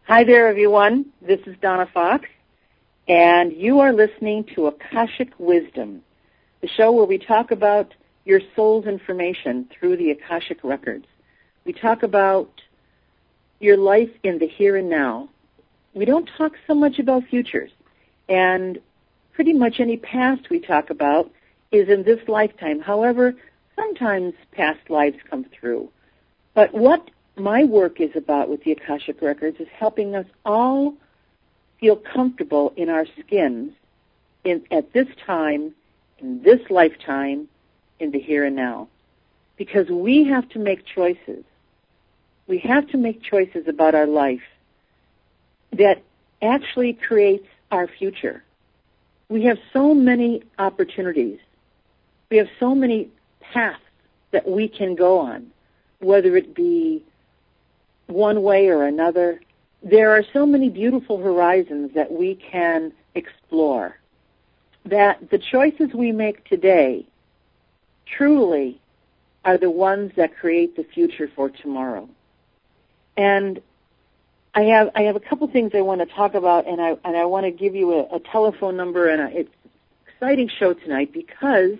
Hi there, everyone. This is Donna Fox, and you are listening to Akashic Wisdom, the show where we talk about your soul's information through the Akashic Records. We talk about your life in the here and now. We don't talk so much about futures, and pretty much any past we talk about is in this lifetime. However, sometimes past lives come through. But what my work is about with the Akashic Records is helping us all feel comfortable in our skins at this time, in this lifetime, in the here and now. Because we have to make choices. We have to make choices about our life that actually creates our future. We have so many opportunities. We have so many paths that we can go on, whether it be one way or another. There are so many beautiful horizons that we can explore, that the choices we make today truly are the ones that create the future for tomorrow. And I have a couple things I want to talk about, and I want to give you a telephone number, and it's an exciting show tonight because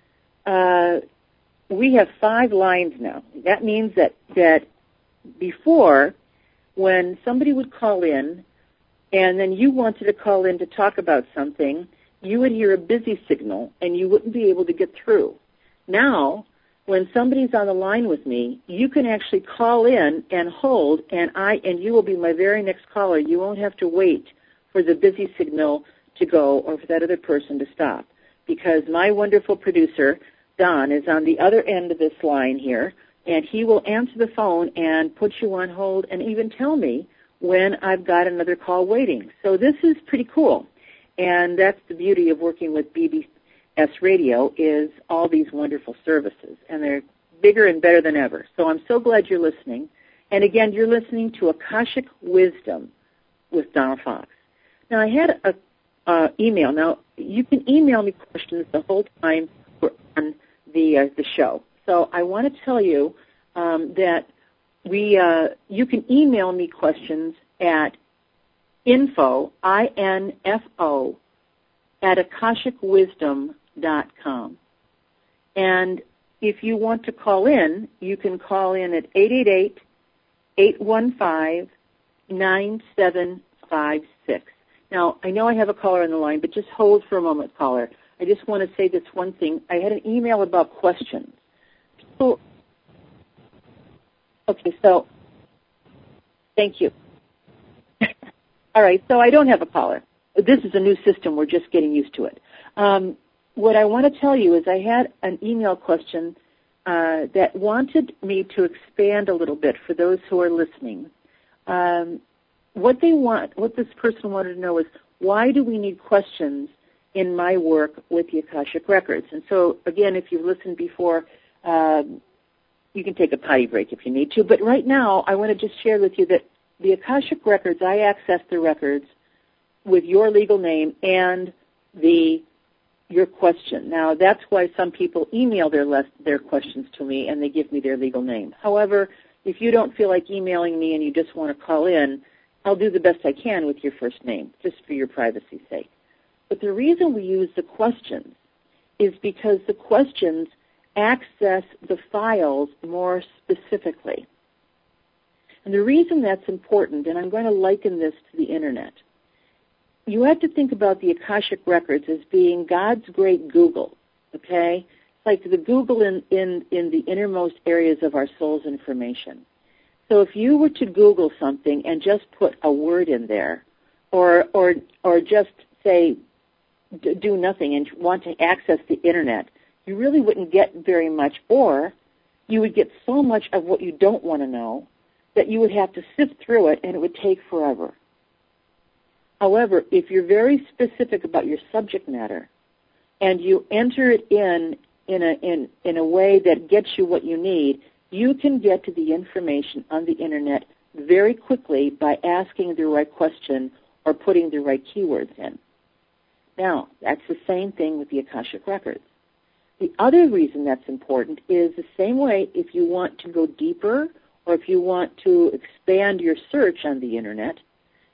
we have 5 lines now. That means that before, when somebody would call in and then you wanted to call in to talk about something, you would hear a busy signal and you wouldn't be able to get through. Now, when somebody's on the line with me, you can actually call in and hold, and you will be my very next caller. You won't have to wait for the busy signal to go or for that other person to stop, because my wonderful producer, Don, is on the other end of this line here, and he will answer the phone and put you on hold and even tell me when I've got another call waiting. So this is pretty cool, and that's the beauty of working with BBS Radio, is all these wonderful services, and they're bigger and better than ever. So I'm so glad you're listening. And again, you're listening to Akashic Wisdom with Donna Fox. Now, I had an email. Now, you can email me questions the whole time we're on the show. So I want to tell you that you can email me questions at info, I-N-F-O, at akashicwisdom.com. And if you want to call in, you can call in at 888-815-9756. Now, I know I have a caller on the line, but just hold for a moment, caller. I just want to say this one thing. I had an email about questions. Okay, so thank you. All right, so I don't have a caller. This is a new system. We're just getting used to it. What I want to tell you is I had an email question that wanted me to expand a little bit for those who are listening. What this person wanted to know is, why do we need questions in my work with the Akashic Records? And so, again, if you've listened before, you can take a potty break if you need to. But right now, I want to just share with you that the Akashic Records, I access the records with your legal name and your question. Now, that's why some people email their questions to me and they give me their legal name. However, if you don't feel like emailing me and you just want to call in, I'll do the best I can with your first name, just for your privacy's sake. But the reason we use the questions is because the questions access the files more specifically. And the reason that's important, and I'm going to liken this to the Internet, you have to think about the Akashic Records as being God's great Google, okay? It's like the Google in the innermost areas of our soul's information. So if you were to Google something and just put a word in there, or just say do nothing and want to access the Internet, you really wouldn't get very much, or you would get so much of what you don't want to know that you would have to sift through it and it would take forever. However, if you're very specific about your subject matter and you enter it in a way that gets you what you need, you can get to the information on the Internet very quickly by asking the right question or putting the right keywords in. Now, that's the same thing with the Akashic Records. The other reason that's important is the same way if you want to go deeper or if you want to expand your search on the Internet,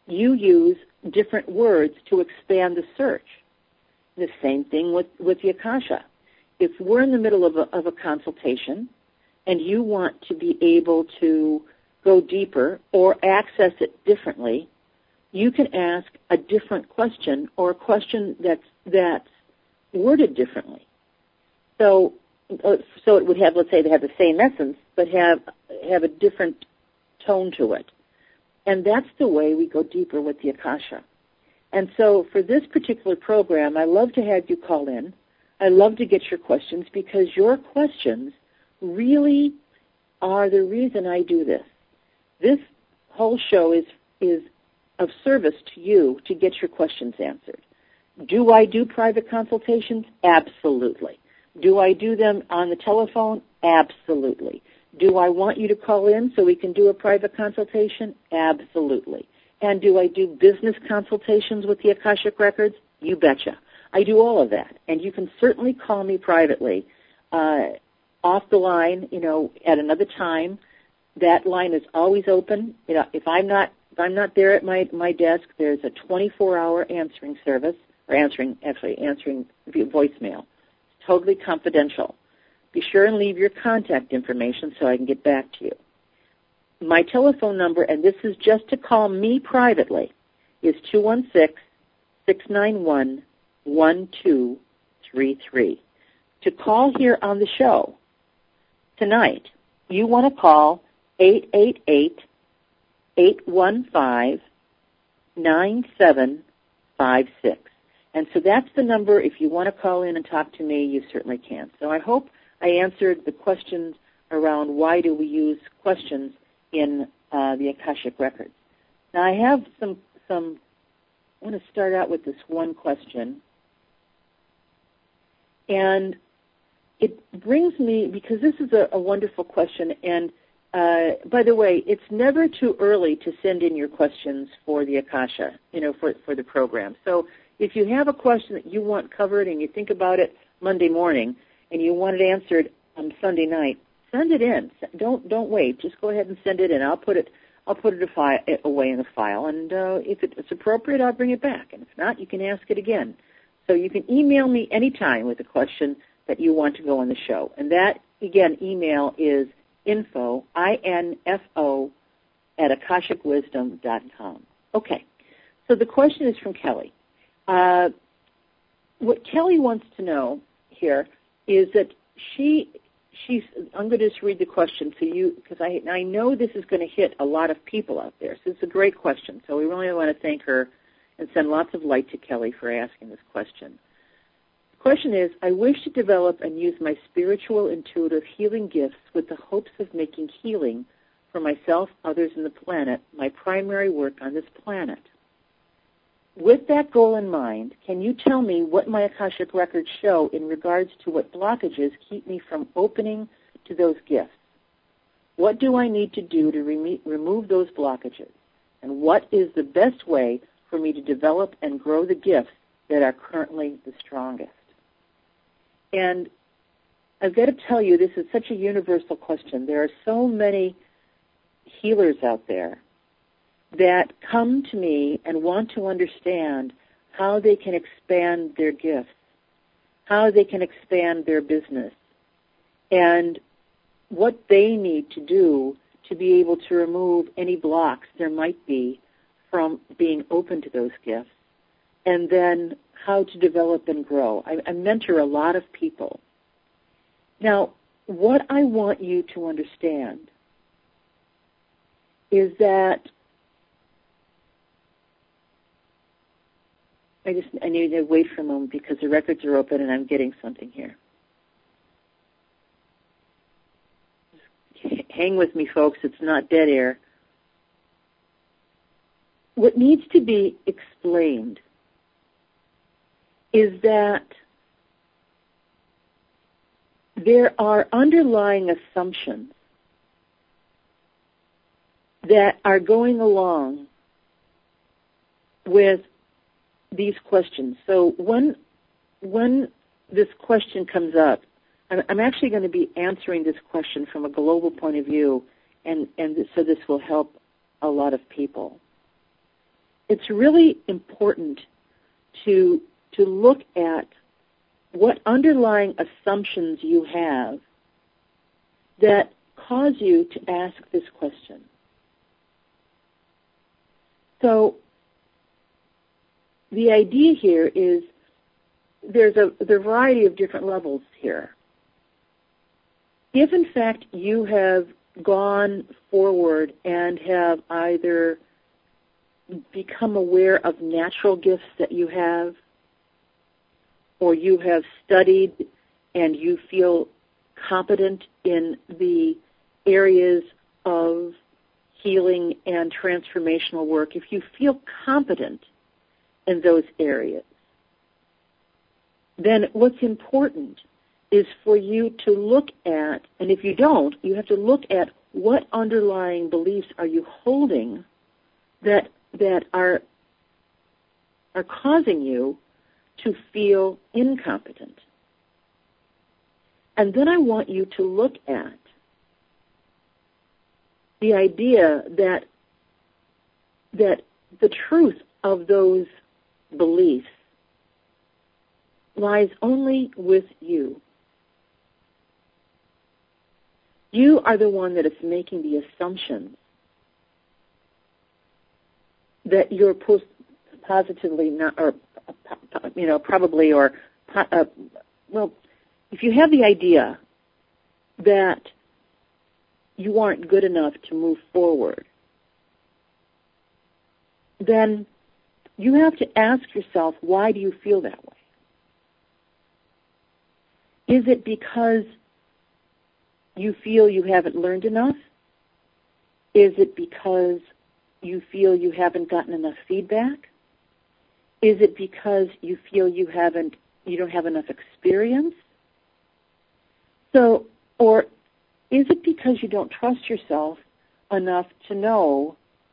you use different words to expand the search. The same thing with the Akasha. If we're in the middle of a consultation and you want to be able to go deeper or access it differently, you can ask a different question or a question that's worded differently. So it would have, let's say, they have the same essence, but have a different tone to it. And that's the way we go deeper with the Akasha. And so for this particular program, I love to have you call in. I love to get your questions because your questions really are the reason I do this. This whole show is of service to you to get your questions answered. Do I do private consultations? Absolutely. Do I do them on the telephone? Absolutely. Do I want you to call in so we can do a private consultation? Absolutely. And do I do business consultations with the Akashic Records? You betcha. I do all of that. And you can certainly call me privately off the line, at another time. That line is always open. If I'm not there at my desk, there's a 24-hour answering service, or answering via voicemail. It's totally confidential. Be sure and leave your contact information so I can get back to you. My telephone number, and this is just to call me privately, is 216-691-1233. To call here on the show tonight, you want to call 888-815-9756. And so that's the number. If you want to call in and talk to me, you certainly can. So I hope I answered the questions around why do we use questions in the Akashic Records. Now I have some. I want to start out with this one question, and it brings me, because this is a wonderful question, and by the way, it's never too early to send in your questions for the Akasha, for the program. So if you have a question that you want covered and you think about it Monday morning and you want it answered on Sunday night, send it in. Don't wait. Just go ahead and send it in. I'll put it away in the file, and if it's appropriate, I'll bring it back. And if not, you can ask it again. So you can email me anytime with a question that you want to go on the show. And that, again, email is info, I-N-F-O, @akashicwisdom.com. Okay. So the question is from Kelly. What Kelly wants to know here is that I'm going to just read the question to you because I know this is going to hit a lot of people out there. So it's a great question. So we really want to thank her and send lots of light to Kelly for asking this question. The question is, I wish to develop and use my spiritual, intuitive healing gifts with the hopes of making healing for myself, others, and the planet my primary work on this planet. With that goal in mind, can you tell me what my Akashic Records show in regards to what blockages keep me from opening to those gifts? What do I need to do to remove those blockages? And what is the best way for me to develop and grow the gifts that are currently the strongest? And I've got to tell you, this is such a universal question. There are so many healers out there that come to me and want to understand how they can expand their gifts, how they can expand their business, and what they need to do to be able to remove any blocks there might be from being open to those gifts, and then how to develop and grow. I mentor a lot of people. Now, what I want you to understand is that I need to wait for a moment because the records are open and I'm getting something here. Hang with me, folks. It's not dead air. What needs to be explained is that there are underlying assumptions that are going along with these questions. So when this question comes up, I'm actually going to be answering this question from a global point of view, and so this will help a lot of people. it's really important to look at what underlying assumptions you have that cause you to ask this question. So the idea here is there's a variety of different levels here. If, in fact, you have gone forward and have either become aware of natural gifts that you have, or you have studied and you feel competent in the areas of healing and transformational work, if you feel competent in those areas, then what's important is for you to look at, and if you don't, you have to look at what underlying beliefs are you holding that are causing you to feel incompetent. And then I want you to look at the idea that the truth of those beliefs lies only with you. You are the one that is making the assumptions that you're positively not, or probably, or well, if you have the idea that you aren't good enough to move forward, then you have to ask yourself, why do you feel that way? Is it because you feel you haven't learned enough? Is it because you feel you haven't gotten enough feedback? Is it because you feel you don't have enough experience? So, or is it because you don't trust yourself enough to know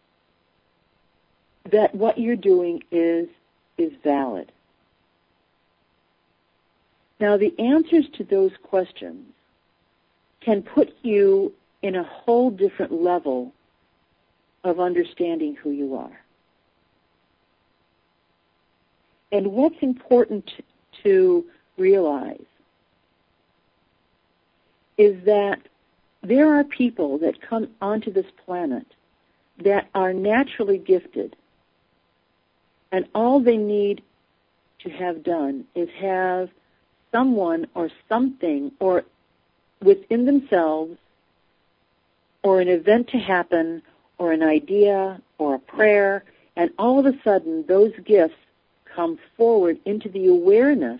that what you're doing is valid? Now, the answers to those questions can put you in a whole different level of understanding who you are. And what's important to realize is that there are people that come onto this planet that are naturally gifted, and all they need to have done is have someone or something or within themselves or an event to happen or an idea or a prayer, and all of a sudden those gifts come forward into the awareness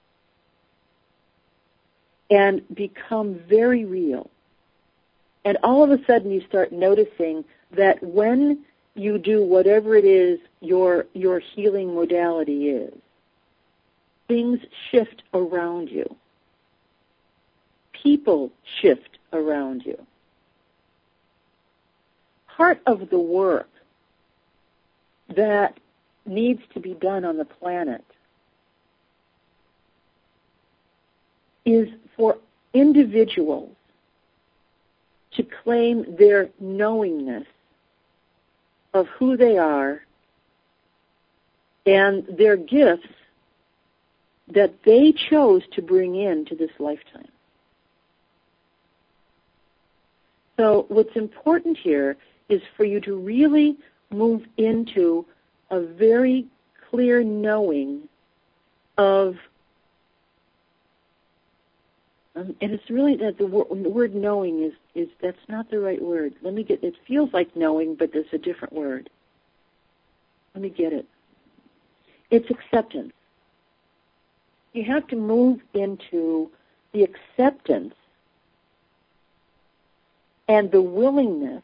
and become very real. And all of a sudden you start noticing that when you do whatever it is your healing modality is, things shift around you. People shift around you. Part of the work that needs to be done on the planet is for individuals to claim their knowingness of who they are and their gifts that they chose to bring into this lifetime. So what's important here is for you to really move into a very clear knowing of, and it's really that the word knowing is that's not the right word. It feels like knowing, but there's a different word. Let me get it. It's acceptance. You have to move into the acceptance and the willingness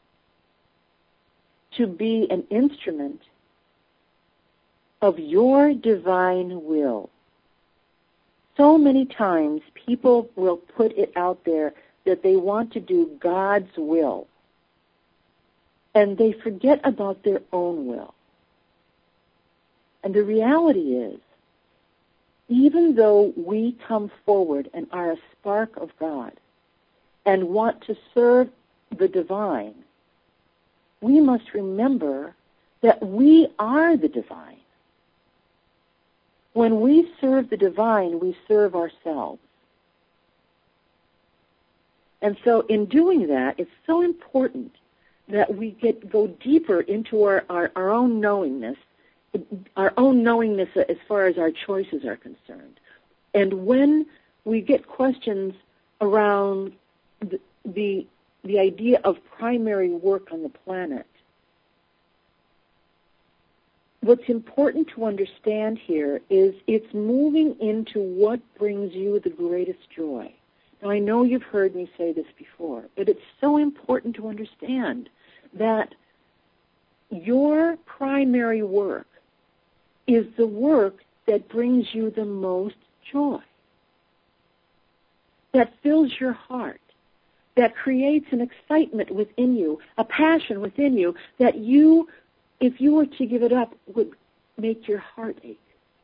to be an instrument of your divine will. So many times people will put it out there that they want to do God's will, and they forget about their own will. And the reality is, even though we come forward and are a spark of God and want to serve the divine, we must remember that we are the divine. When we serve the divine, we serve ourselves. And so in doing that, it's so important that we go deeper into our own knowingness as far as our choices are concerned. And when we get questions around the idea of primary work on the planet, what's important to understand here is it's moving into what brings you the greatest joy. Now, I know you've heard me say this before, but it's so important to understand that your primary work is the work that brings you the most joy, that fills your heart, that creates an excitement within you, a passion within you that you, if you were to give it up, would make your heart ache.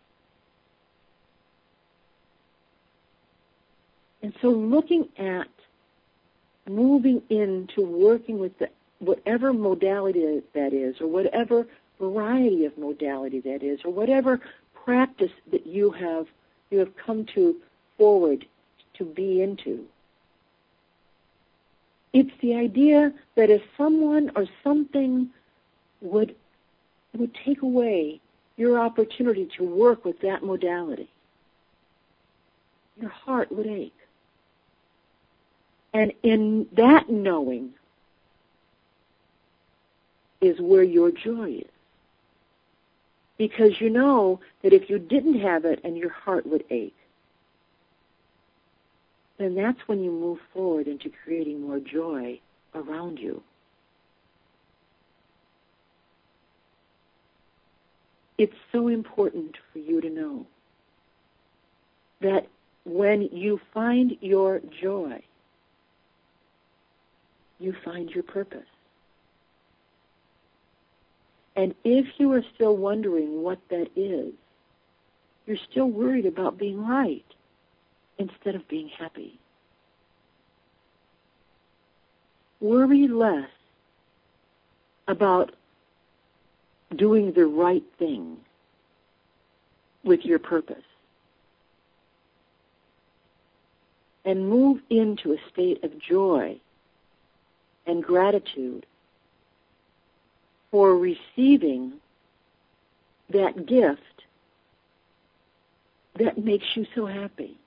And so looking at moving into working with whatever modality that is, or whatever variety of modality that is, or whatever practice that you have come forward to be into, it's the idea that if someone or something would take away your opportunity to work with that modality, your heart would ache. And in that knowing is where your joy is. Because you know that if you didn't have it and your heart would ache, then that's when you move forward into creating more joy around you. It's so important for you to know that when you find your joy, you find your purpose. And if you are still wondering what that is, you're still worried about being right instead of being happy. Worry less about doing the right thing with your purpose, and move into a state of joy and gratitude for receiving that gift that makes you so happy.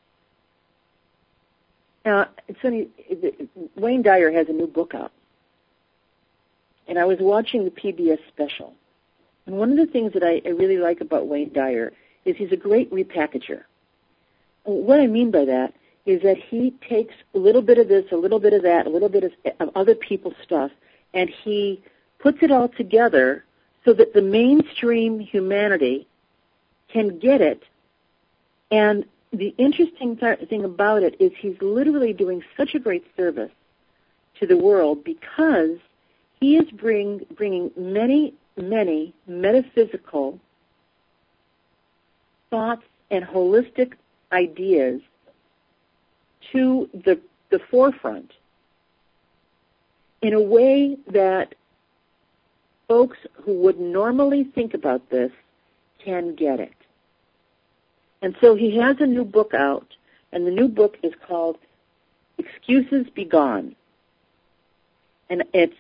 Now, it's funny, Wayne Dyer has a new book out, and I was watching the PBS special. And one of the things that I really like about Wayne Dyer is he's a great repackager. What I mean by that is that he takes a little bit of this, a little bit of that, a little bit of other people's stuff, and he puts it all together so that the mainstream humanity can get it. And the interesting thing about it is he's literally doing such a great service to the world because he is bringing many, many metaphysical thoughts and holistic ideas to the forefront in a way that folks who would normally think about this can get it. And so he has a new book out, and the new book is called Excuses Be Gone. And it's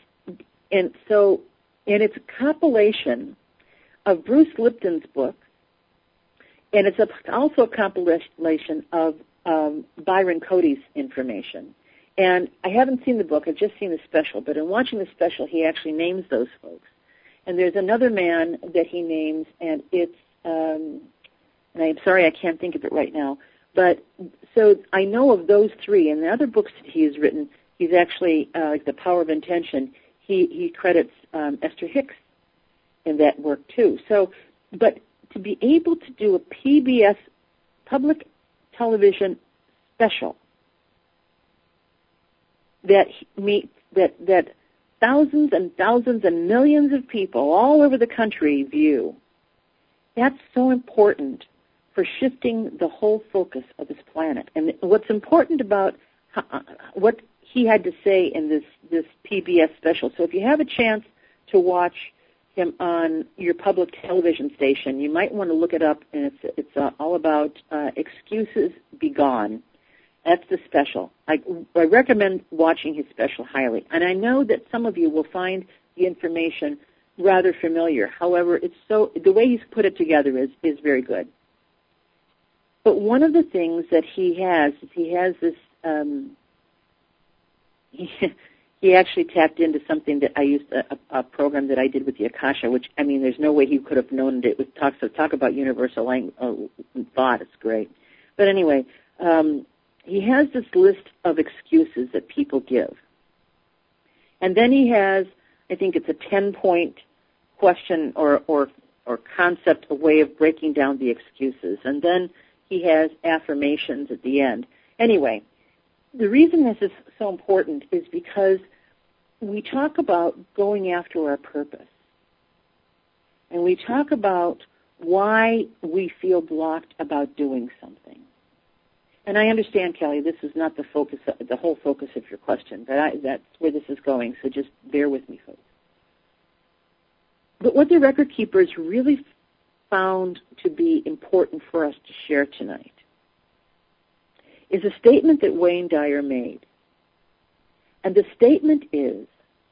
a compilation of Bruce Lipton's book, and it's also a compilation of Byron Cody's information. And I haven't seen the book, I've just seen the special, but in watching the special, he actually names those folks. And there's another man that he names, and it's, and I'm sorry I can't think of it right now, but so I know of those three, and the other books that he has written, he's actually, like The Power of Intention, he credits Esther Hicks in that work too. So, but to be able to do a PBS public television special that thousands and thousands and millions of people all over the country view, that's so important for shifting the whole focus of this planet. And what's important about what he had to say in this PBS special, so if you have a chance to watch him on your public television station. You might want to look it up, and it's all about Excuses Be Gone. That's the special. I recommend watching his special highly. And I know that some of you will find the information rather familiar. However, the way he's put it together is very good. But one of the things that he has this, he actually tapped into something that I used, a program that I did with the Akasha, which, I mean, there's no way he could have known it. Talk about universal language, thought, it's great. But anyway, he has this list of excuses that people give. And then he has, I think it's a 10-point question or concept, a way of breaking down the excuses. And then he has affirmations at the end. Anyway, the reason this is so important is because we talk about going after our purpose. And we talk about why we feel blocked about doing something. And I understand, Kelly, this is not the whole focus of your question, but that's where this is going, so just bear with me, folks. But what the record keepers really found to be important for us to share tonight is a statement that Wayne Dyer made. And the statement is,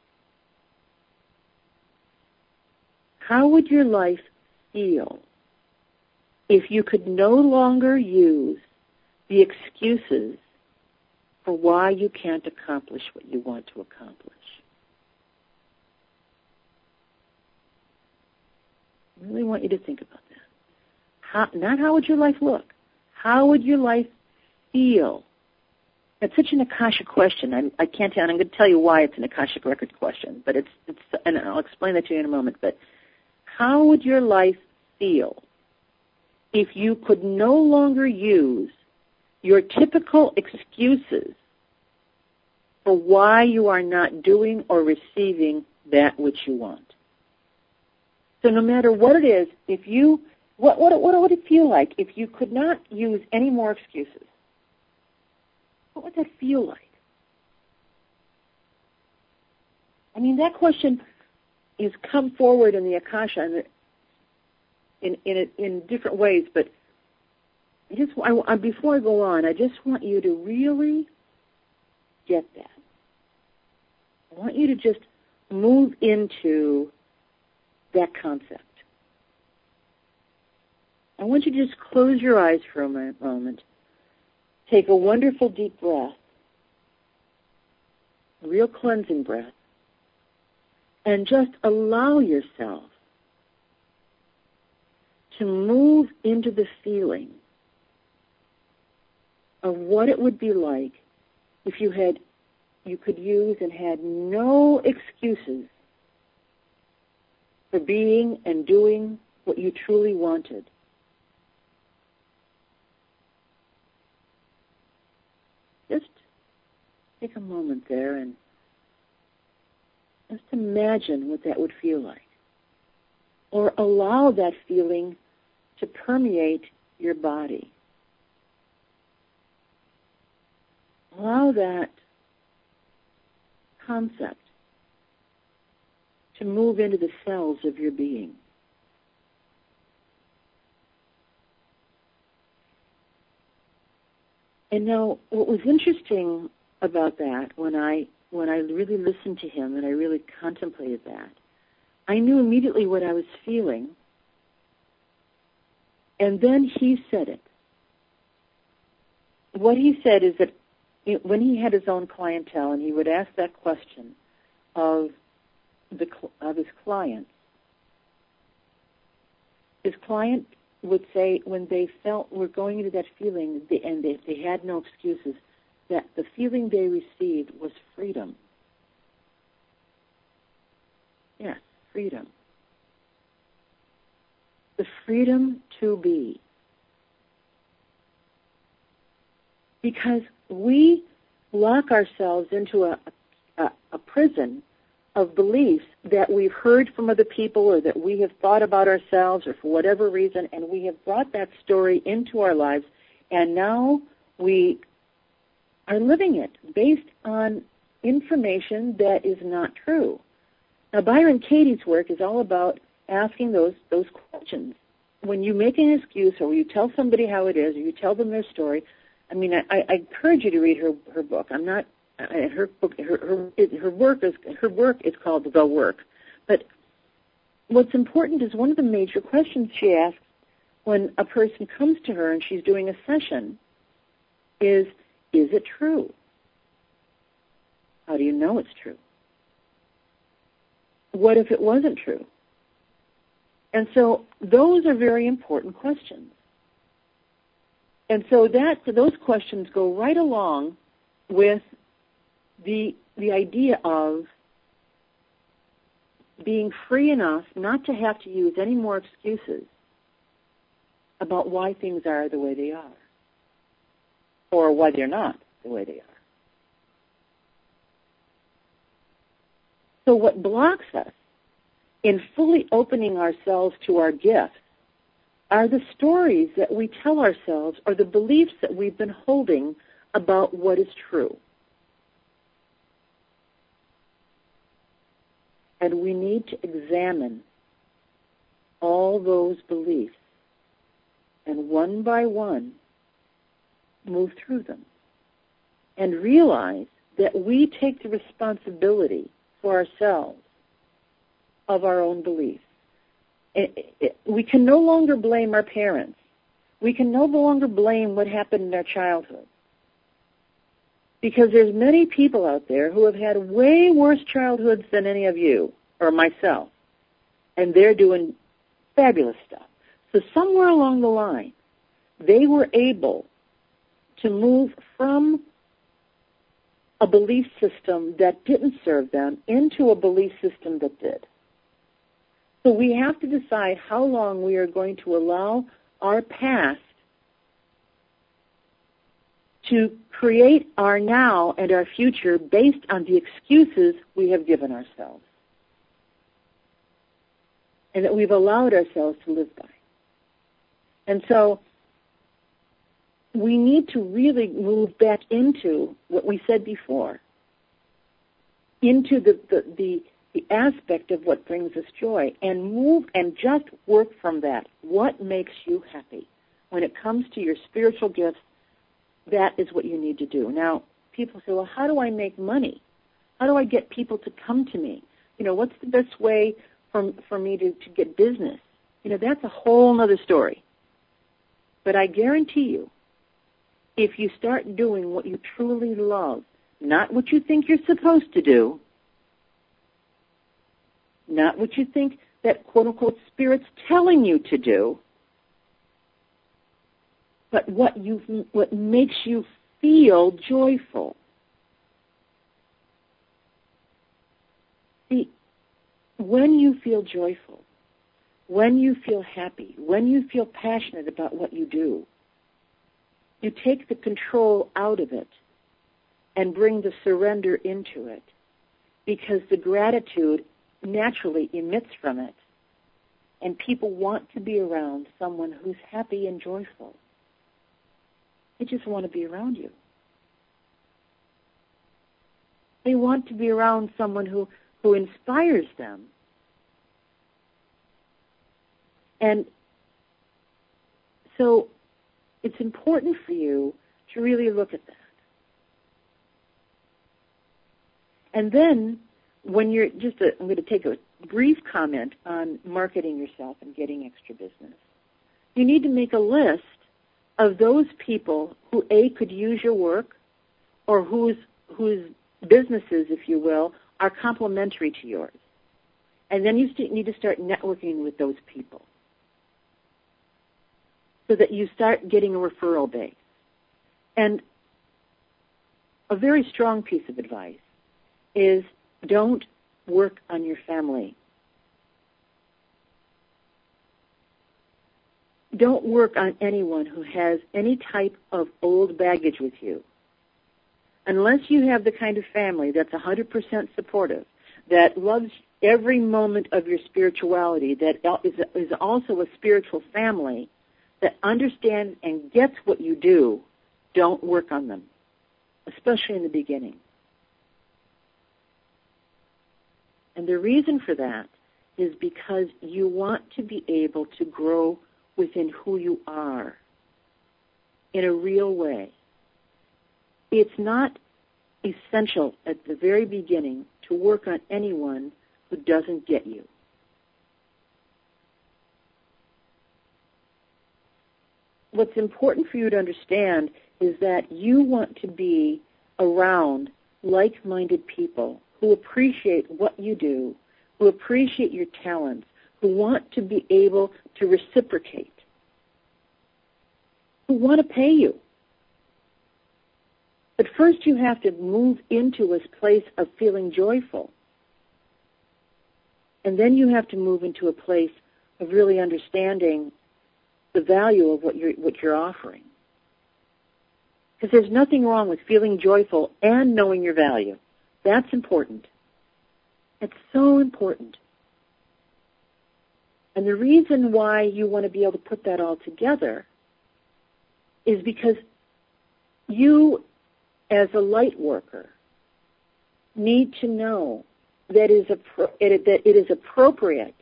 how would your life feel if you could no longer use the excuses for why you can't accomplish what you want to accomplish? I really want you to think about that. Not how would your life look. How would your life feel? It's such an Akashic question. I can't tell, and I'm going to tell you why it's an Akashic record question, but it's, and I'll explain that to you in a moment. But how would your life feel if you could no longer use your typical excuses for why you are not doing or receiving that which you want? So no matter what it is, what would it feel like if you could not use any more excuses? What would that feel like? I mean, that question has come forward in the Akasha in different ways, but before I go on, I just want you to really get that. I want you to just move into that concept. I want you to just close your eyes for a moment. Take a wonderful deep breath, a real cleansing breath, and just allow yourself to move into the feeling of what it would be like if you could use and had no excuses for being and doing what you truly wanted. Just take a moment there and just imagine what that would feel like. Or allow that feeling to permeate your body. Allow that concept to move into the cells of your being. And now, what was interesting about that, when I really listened to him and I really contemplated that, I knew immediately what I was feeling. And then he said it. What he said is that when he had his own clientele and he would ask that question of his client would say, when they felt were going into that feeling and they had no excuses, that the feeling they received was freedom. Yes, freedom. The freedom to be. Because we lock ourselves into a prison of beliefs that we've heard from other people or that we have thought about ourselves or for whatever reason, and we have brought that story into our lives, and now we are living it based on information that is not true. Now, Byron Katie's work is all about asking those questions. When you make an excuse or you tell somebody how it is or you tell them their story, I mean, I encourage you to read her book. I'm not her book. Her work is called The Work. But what's important is one of the major questions she asks when a person comes to her and she's doing a session is it true? How do you know it's true? What if it wasn't true? And so those are very important questions. And so those questions go right along with the idea of being free enough not to have to use any more excuses about why things are the way they are or why they're not the way they are. So what blocks us in fully opening ourselves to our gifts are the stories that we tell ourselves or the beliefs that we've been holding about what is true. And we need to examine all those beliefs and one by one move through them and realize that we take the responsibility for ourselves of our own beliefs. We can no longer blame our parents. We can no longer blame what happened in our childhood. Because there's many people out there who have had way worse childhoods than any of you or myself. And they're doing fabulous stuff. So somewhere along the line, they were able to move from a belief system that didn't serve them into a belief system that did. So we have to decide how long we are going to allow our past to create our now and our future based on the excuses we have given ourselves and that we've allowed ourselves to live by. And so we need to really move back into what we said before, into the aspect of what brings us joy, and move and just work from that. What makes you happy? When it comes to your spiritual gifts, that is what you need to do. Now, people say, well, how do I make money? How do I get people to come to me? You know, what's the best way for me to get business? You know, that's a whole other story. But I guarantee you, if you start doing what you truly love, not what you think you're supposed to do, not what you think that quote-unquote Spirit's telling you to do, but what makes you feel joyful. See, when you feel joyful, when you feel happy, when you feel passionate about what you do, you take the control out of it and bring the surrender into it, because the gratitude naturally emits from it, and people want to be around someone who's happy and joyful. They just want to be around you. They want to be around someone who inspires them. And so it's important for you to really look at that. And then when you're I'm going to take a brief comment on marketing yourself and getting extra business. You need to make a list of those people who, A, could use your work, or whose businesses, if you will, are complementary to yours. And then you need to start networking with those people so that you start getting a referral base. And a very strong piece of advice is don't work on your family. Don't work on anyone who has any type of old baggage with you. Unless you have the kind of family that's 100% supportive, that loves every moment of your spirituality, that is also a spiritual family, that understands and gets what you do, don't work on them, especially in the beginning. And the reason for that is because you want to be able to grow within who you are in a real way. It's not essential at the very beginning to work on anyone who doesn't get you. What's important for you to understand is that you want to be around like-minded people who appreciate what you do, who appreciate your talents, who want to be able to reciprocate, who want to pay you. But first you have to move into a place of feeling joyful. And then you have to move into a place of really understanding the value of what you're offering. Because there's nothing wrong with feeling joyful and knowing your value. That's important. It's so important. And the reason why you want to be able to put that all together is because you, as a light worker, need to know that it is appropriate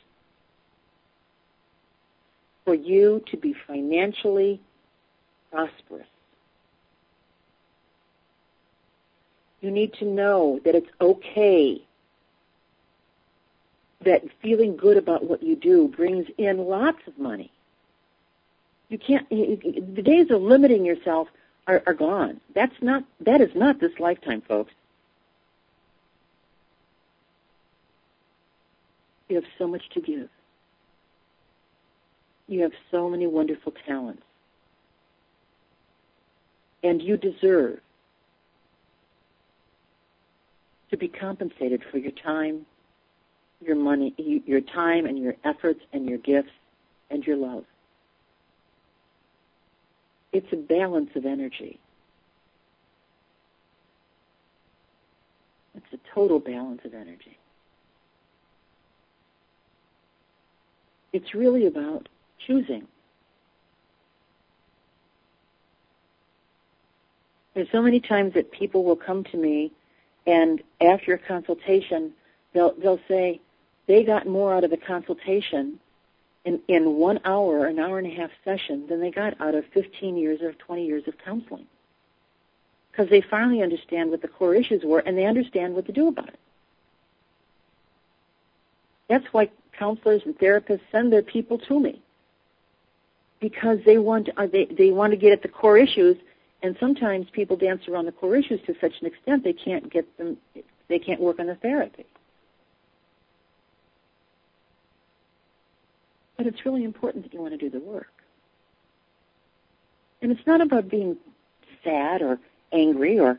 for you to be financially prosperous. You need to know that it's okay, that feeling good about what you do brings in lots of money. You can't. The days of limiting yourself are gone. That is not this lifetime, folks. You have so much to give. You have so many wonderful talents. And you deserve to be compensated for your time, your money, your time and your efforts and your gifts and your love. It's a balance of energy. It's a total balance of energy. It's really about choosing. There's so many times that people will come to me, and after a consultation, they'll say they got more out of the consultation in 1 hour, an hour and a half session than they got out of 15 years or 20 years of counseling. Because they finally understand what the core issues were, and they understand what to do about it. That's why counselors and therapists send their people to me, because they want to get at the core issues, and sometimes people dance around the core issues to such an extent they can't work on the therapy. But it's really important that you want to do the work. And it's not about being sad or angry or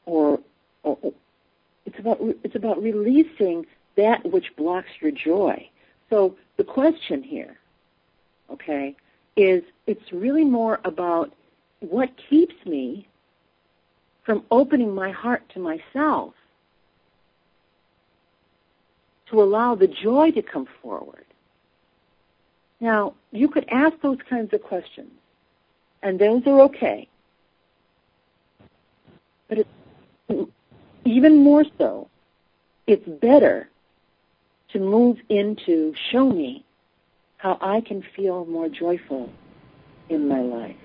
it's about releasing that which blocks your joy. So the question here, okay, is it's really more about what keeps me from opening my heart to myself to allow the joy to come forward. Now, you could ask those kinds of questions, and those are okay. But even more so, it's better to move into, show me how I can feel more joyful in my life.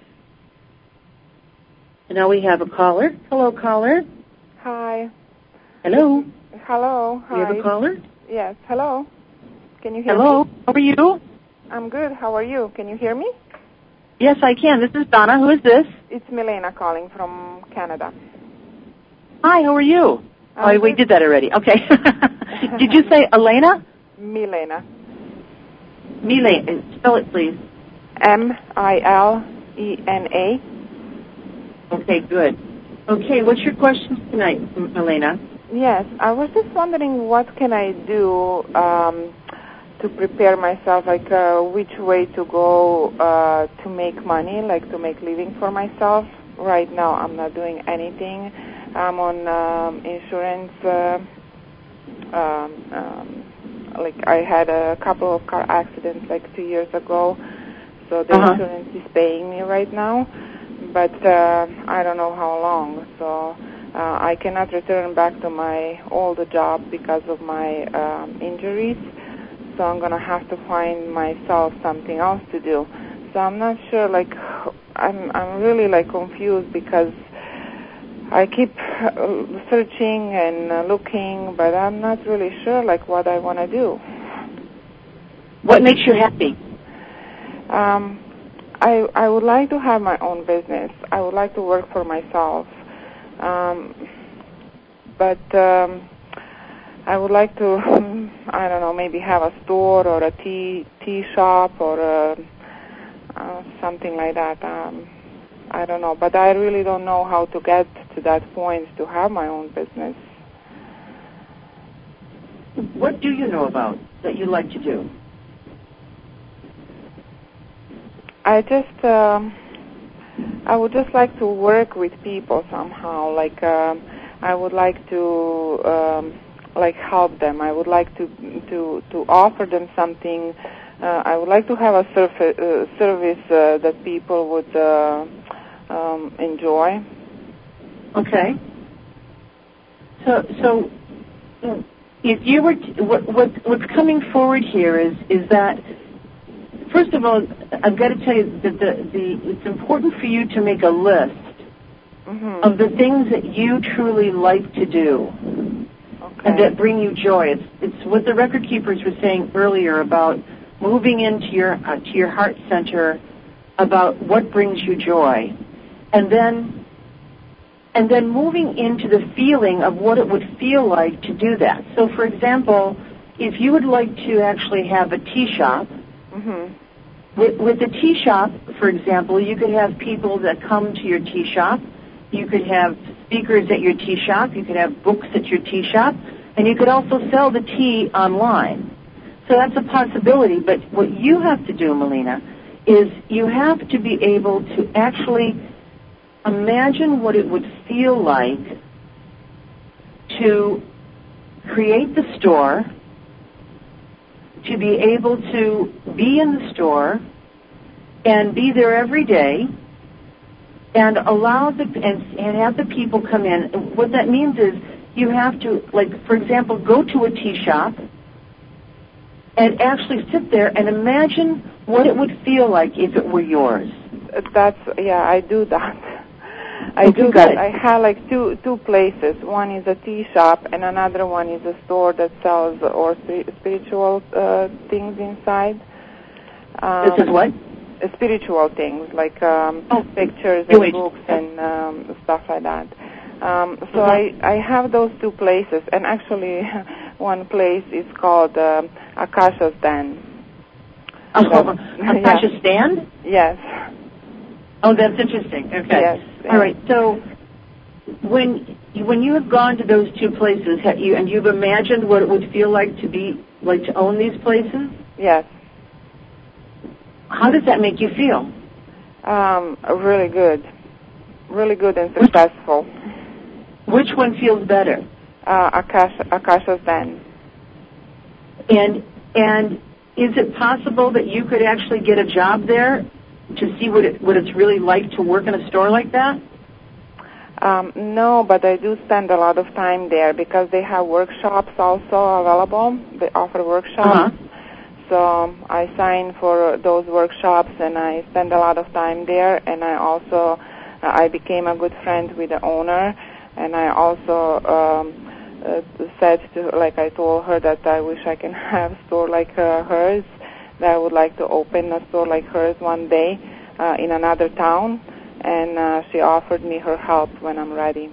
And now we have a caller. Hello, caller. Hi. Hello. Hello. Hi. You have a caller? Yes. Hello. Can you hear me? Hello. How are you? I'm good. How are you? Can you hear me? Yes, I can. This is Donna. Who is this? It's Milena calling from Canada. Hi, how are you? We did that already. Okay. Did you say Elena? Milena. Milena. Spell it, please. Milena. Okay, good. Okay, what's your question tonight, Elena? Yes, I was just wondering what can I do to prepare myself, like which way to go to make money, like to make living for myself. Right now I'm not doing anything. I'm on insurance. Like I had a couple of car accidents like 2 years ago, so the insurance is paying me right now, but I don't know how long. So I cannot return back to my old job because of my injuries, so I'm going to have to find myself something else to do. So I'm not sure, like, I'm really, like, confused because I keep searching and looking, but I'm not really sure, like, what I want to do. What makes you happy? I would like to have my own business. I would like to work for myself. But I would like to, I don't know, maybe have a store or a tea shop or something like that. I don't know, but I really don't know how to get to that point to have my own business. What do you know about that you like to do? I would just like to work with people somehow. Like I would like to like help them. I would like to offer them something. I would like to have a service that people would enjoy. Okay. So if you were what's coming forward here is that, first of all, I've got to tell you that it's important for you to make a list of the things that you truly like to do and that bring you joy. It's what the record keepers were saying earlier about moving into your heart center, about what brings you joy, and then moving into the feeling of what it would feel like to do that. So, for example, if you would like to actually have a tea shop, with the tea shop, for example, you could have people that come to your tea shop. You could have speakers at your tea shop. You could have books at your tea shop. And you could also sell the tea online. So that's a possibility. But what you have to do, Melina, is you have to be able to actually imagine what it would feel like to create the store, to be able to be in the store and be there every day and allow and have the people come in. What that means is you have to, like, for example, go to a tea shop and actually sit there and imagine what it would feel like if it were yours. I do that. I Okay, do good. that. I have like two places. One is a tea shop, and another one is a store that sells or spiritual things inside. This is what? Spiritual things like pictures and books and stuff like that. So I have those two places, and actually one place is called Akasha's Den. Akasha's Stand? Yes. Oh, that's interesting. Okay. Yes. All right. So when you have gone to those two places, you've imagined what it would feel like to own these places? Yes. How does that make you feel? Really good and successful. Which one feels better? Akasha's Den. And is it possible that you could actually get a job there to see what it's really like to work in a store like that? No, but I do spend a lot of time there because they have workshops also available. They offer workshops. So I sign for those workshops and I spend a lot of time there. And I became a good friend with the owner. And I also I told her that I wish I can have a store like hers, that I would like to open a store like hers one day in another town, and she offered me her help when I'm ready.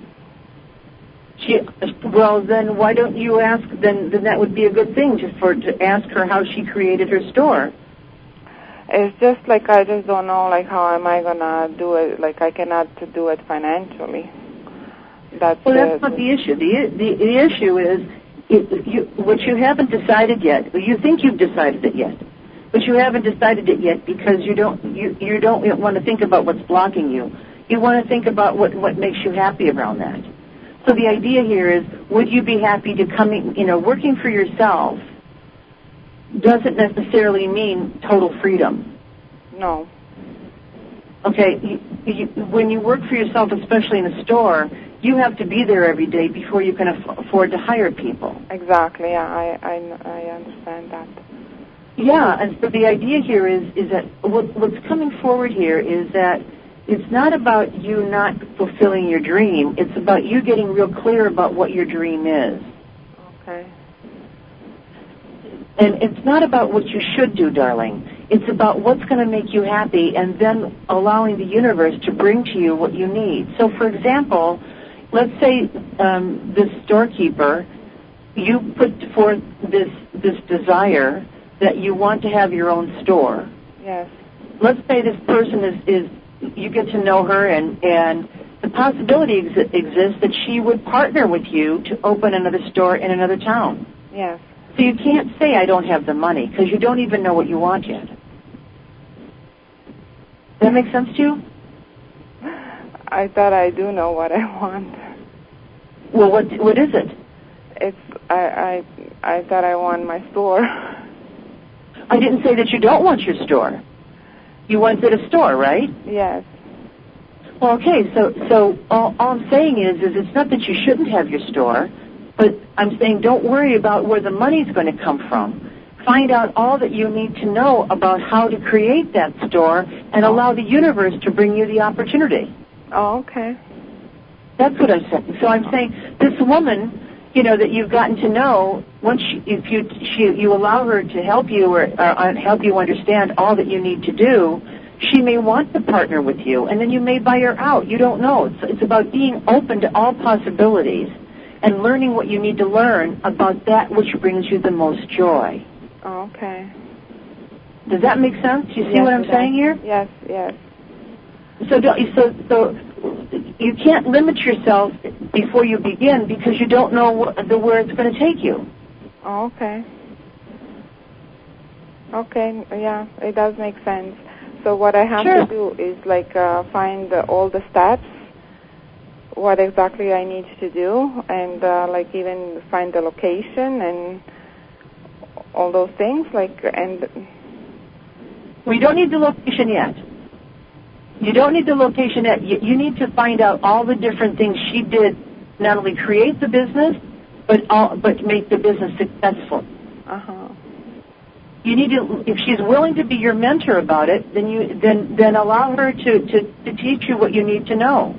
Well, then why don't you ask, then that would be a good thing to ask her how she created her store. It's just like I just don't know how am I going to do it, I cannot do it financially. That's not the issue. The issue is what you haven't decided yet. Well, you think you've decided it yet, but you haven't decided it yet because you don't want to think about what's blocking you. You want to think about what makes you happy around that. So the idea here is, would you be happy to working for yourself doesn't necessarily mean total freedom. No. Okay, when you work for yourself, especially in a store, you have to be there every day before you can afford to hire people. Exactly. Yeah, I understand that. Yeah, and so the idea here is that what's coming forward here is that it's not about you not fulfilling your dream. It's about you getting real clear about what your dream is. Okay. And it's not about what you should do, darling. It's about what's going to make you happy and then allowing the universe to bring to you what you need. So, for example, let's say this storekeeper, you put forth this desire that you want to have your own store. Yes. Let's say this person is you get to know her, and the possibility exists that she would partner with you to open another store in another town. Yes. So you can't say, I don't have the money, because you don't even know what you want yet. Does that make sense to you? I thought I do know what I want. Well, what is it? It's I thought I want my store. I didn't say that you don't want your store. You wanted a store, right? Yes. Well, okay, so all I'm saying is it's not that you shouldn't have your store, but I'm saying don't worry about where the money's going to come from. Find out all that you need to know about how to create that store and allow the universe to bring you the opportunity. Oh, okay. That's what I'm saying. So I'm saying this woman, that you've gotten to know, once if you allow her to help you or help you understand all that you need to do, she may want to partner with you, and then you may buy her out. You don't know. It's about being open to all possibilities and learning what you need to learn about that which brings you the most joy. Oh, okay. Does that make sense? You see what I'm saying here? Yes, yes. So you can't limit yourself before you begin because you don't know where it's going to take you. Oh, okay. Okay, yeah, it does make sense. So what I have to do is find all the steps, what exactly I need to do, and even find the location and all those things. We don't need the location yet. You don't need the location yet. You need to find out all the different things she did, not only create the business, but make the business successful. Uh-huh. You need to, if she's willing to be your mentor about it, then allow her to teach you what you need to know.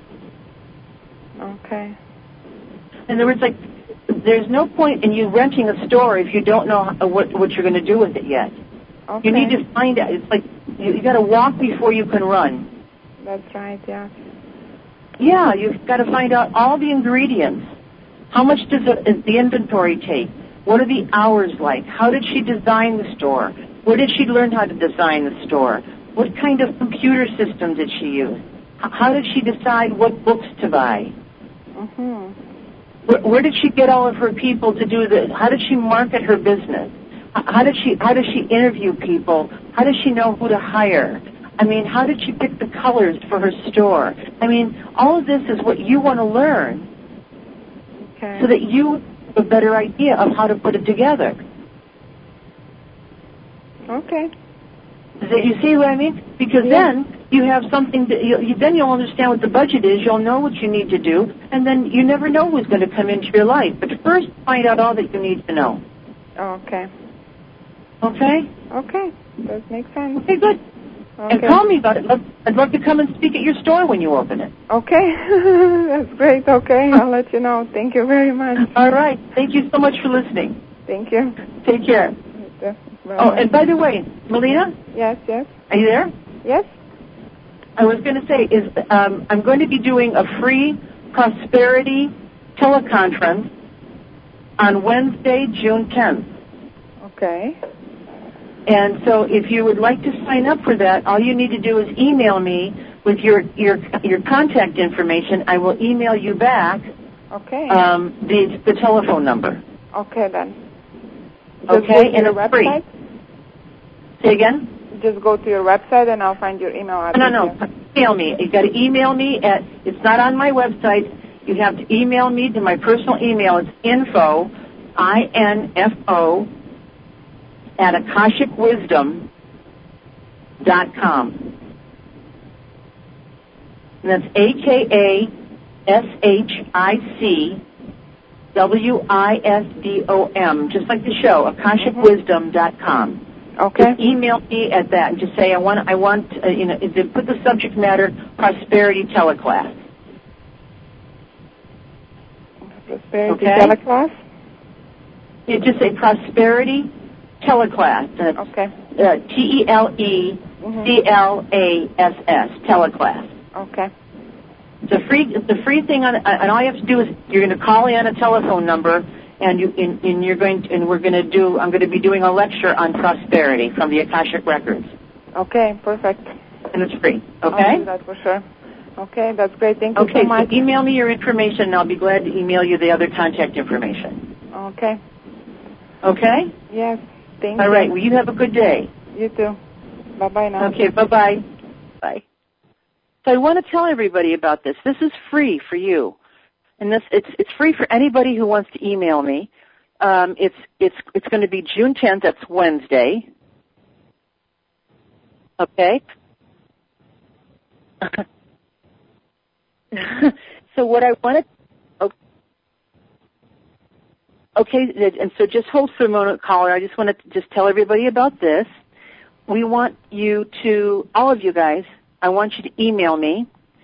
Okay. In other words, there's no point in you renting a store if you don't know what you're going to do with it yet. Okay. You need to find out. It's like you got to walk before you can run. That's right, yeah. Yeah, you've got to find out all the ingredients. How much does the inventory take? What are the hours like? How did she design the store? Where did she learn how to design the store? What kind of computer system did she use? How did she decide what books to buy? Mm-hmm. Where did she get all of her people to do this? How did she market her business? How does she interview people? How does she know who to hire? I mean, how did she pick the colors for her store? I mean, all of this is what you want to learn, so that you have a better idea of how to put it together. Okay. You see what I mean? Because then you have something. Then you'll understand what the budget is. You'll know what you need to do, and then you never know who's going to come into your life. But first, find out all that you need to know. Okay. Okay? Okay. Does make sense. Okay, good. Okay. And call me about it. I'd love to come and speak at your store when you open it. Okay. That's great. Okay. I'll let you know. Thank you very much. All right. Thank you so much for listening. Thank you. Take care. Oh, and by the way, Melina? Yes, yes. Are you there? Yes. I was going to say, I'm going to be doing a free prosperity teleconference on Wednesday, June 10th. Okay. And so if you would like to sign up for that, all you need to do is email me with your contact information. I will email you back the telephone number. Okay, then. Okay, and it's free. Say again? Just go to your website and I'll find your email address. No. Email me. You've got to email me it's not on my website. You have to email me to my personal email. It's info, INFO, at AkashicWisdom.com. And that's AKASHICWISDOM, just like the show, AkashicWisdom.com. Okay. Just email me at that and just say I want put the subject matter prosperity teleclass. Prosperity teleclass? You just say prosperity teleclass. That's okay. TELECLASS, teleclass. Okay. It's a free thing, and all you have to do is you're going to call in a telephone number, I'm going to be doing a lecture on prosperity from the Akashic Records. Okay, perfect. And it's free. Okay. I'll do that for sure. Okay, that's great. Thank you so much. Okay, so email me your information, and I'll be glad to email you the other contact information. Okay. Okay? Yes. Thank you. All right. Well, you have a good day. You too. Bye-bye now. Okay, bye-bye. Bye. So I want to tell everybody about this. This is free for you. And it's free for anybody who wants to email me. It's going to be June 10th. That's Wednesday. Okay? So what I want to... Okay, and so just hold for a moment, caller. I just want to just tell everybody about this. We want you to, all of you guys, I want you to email me,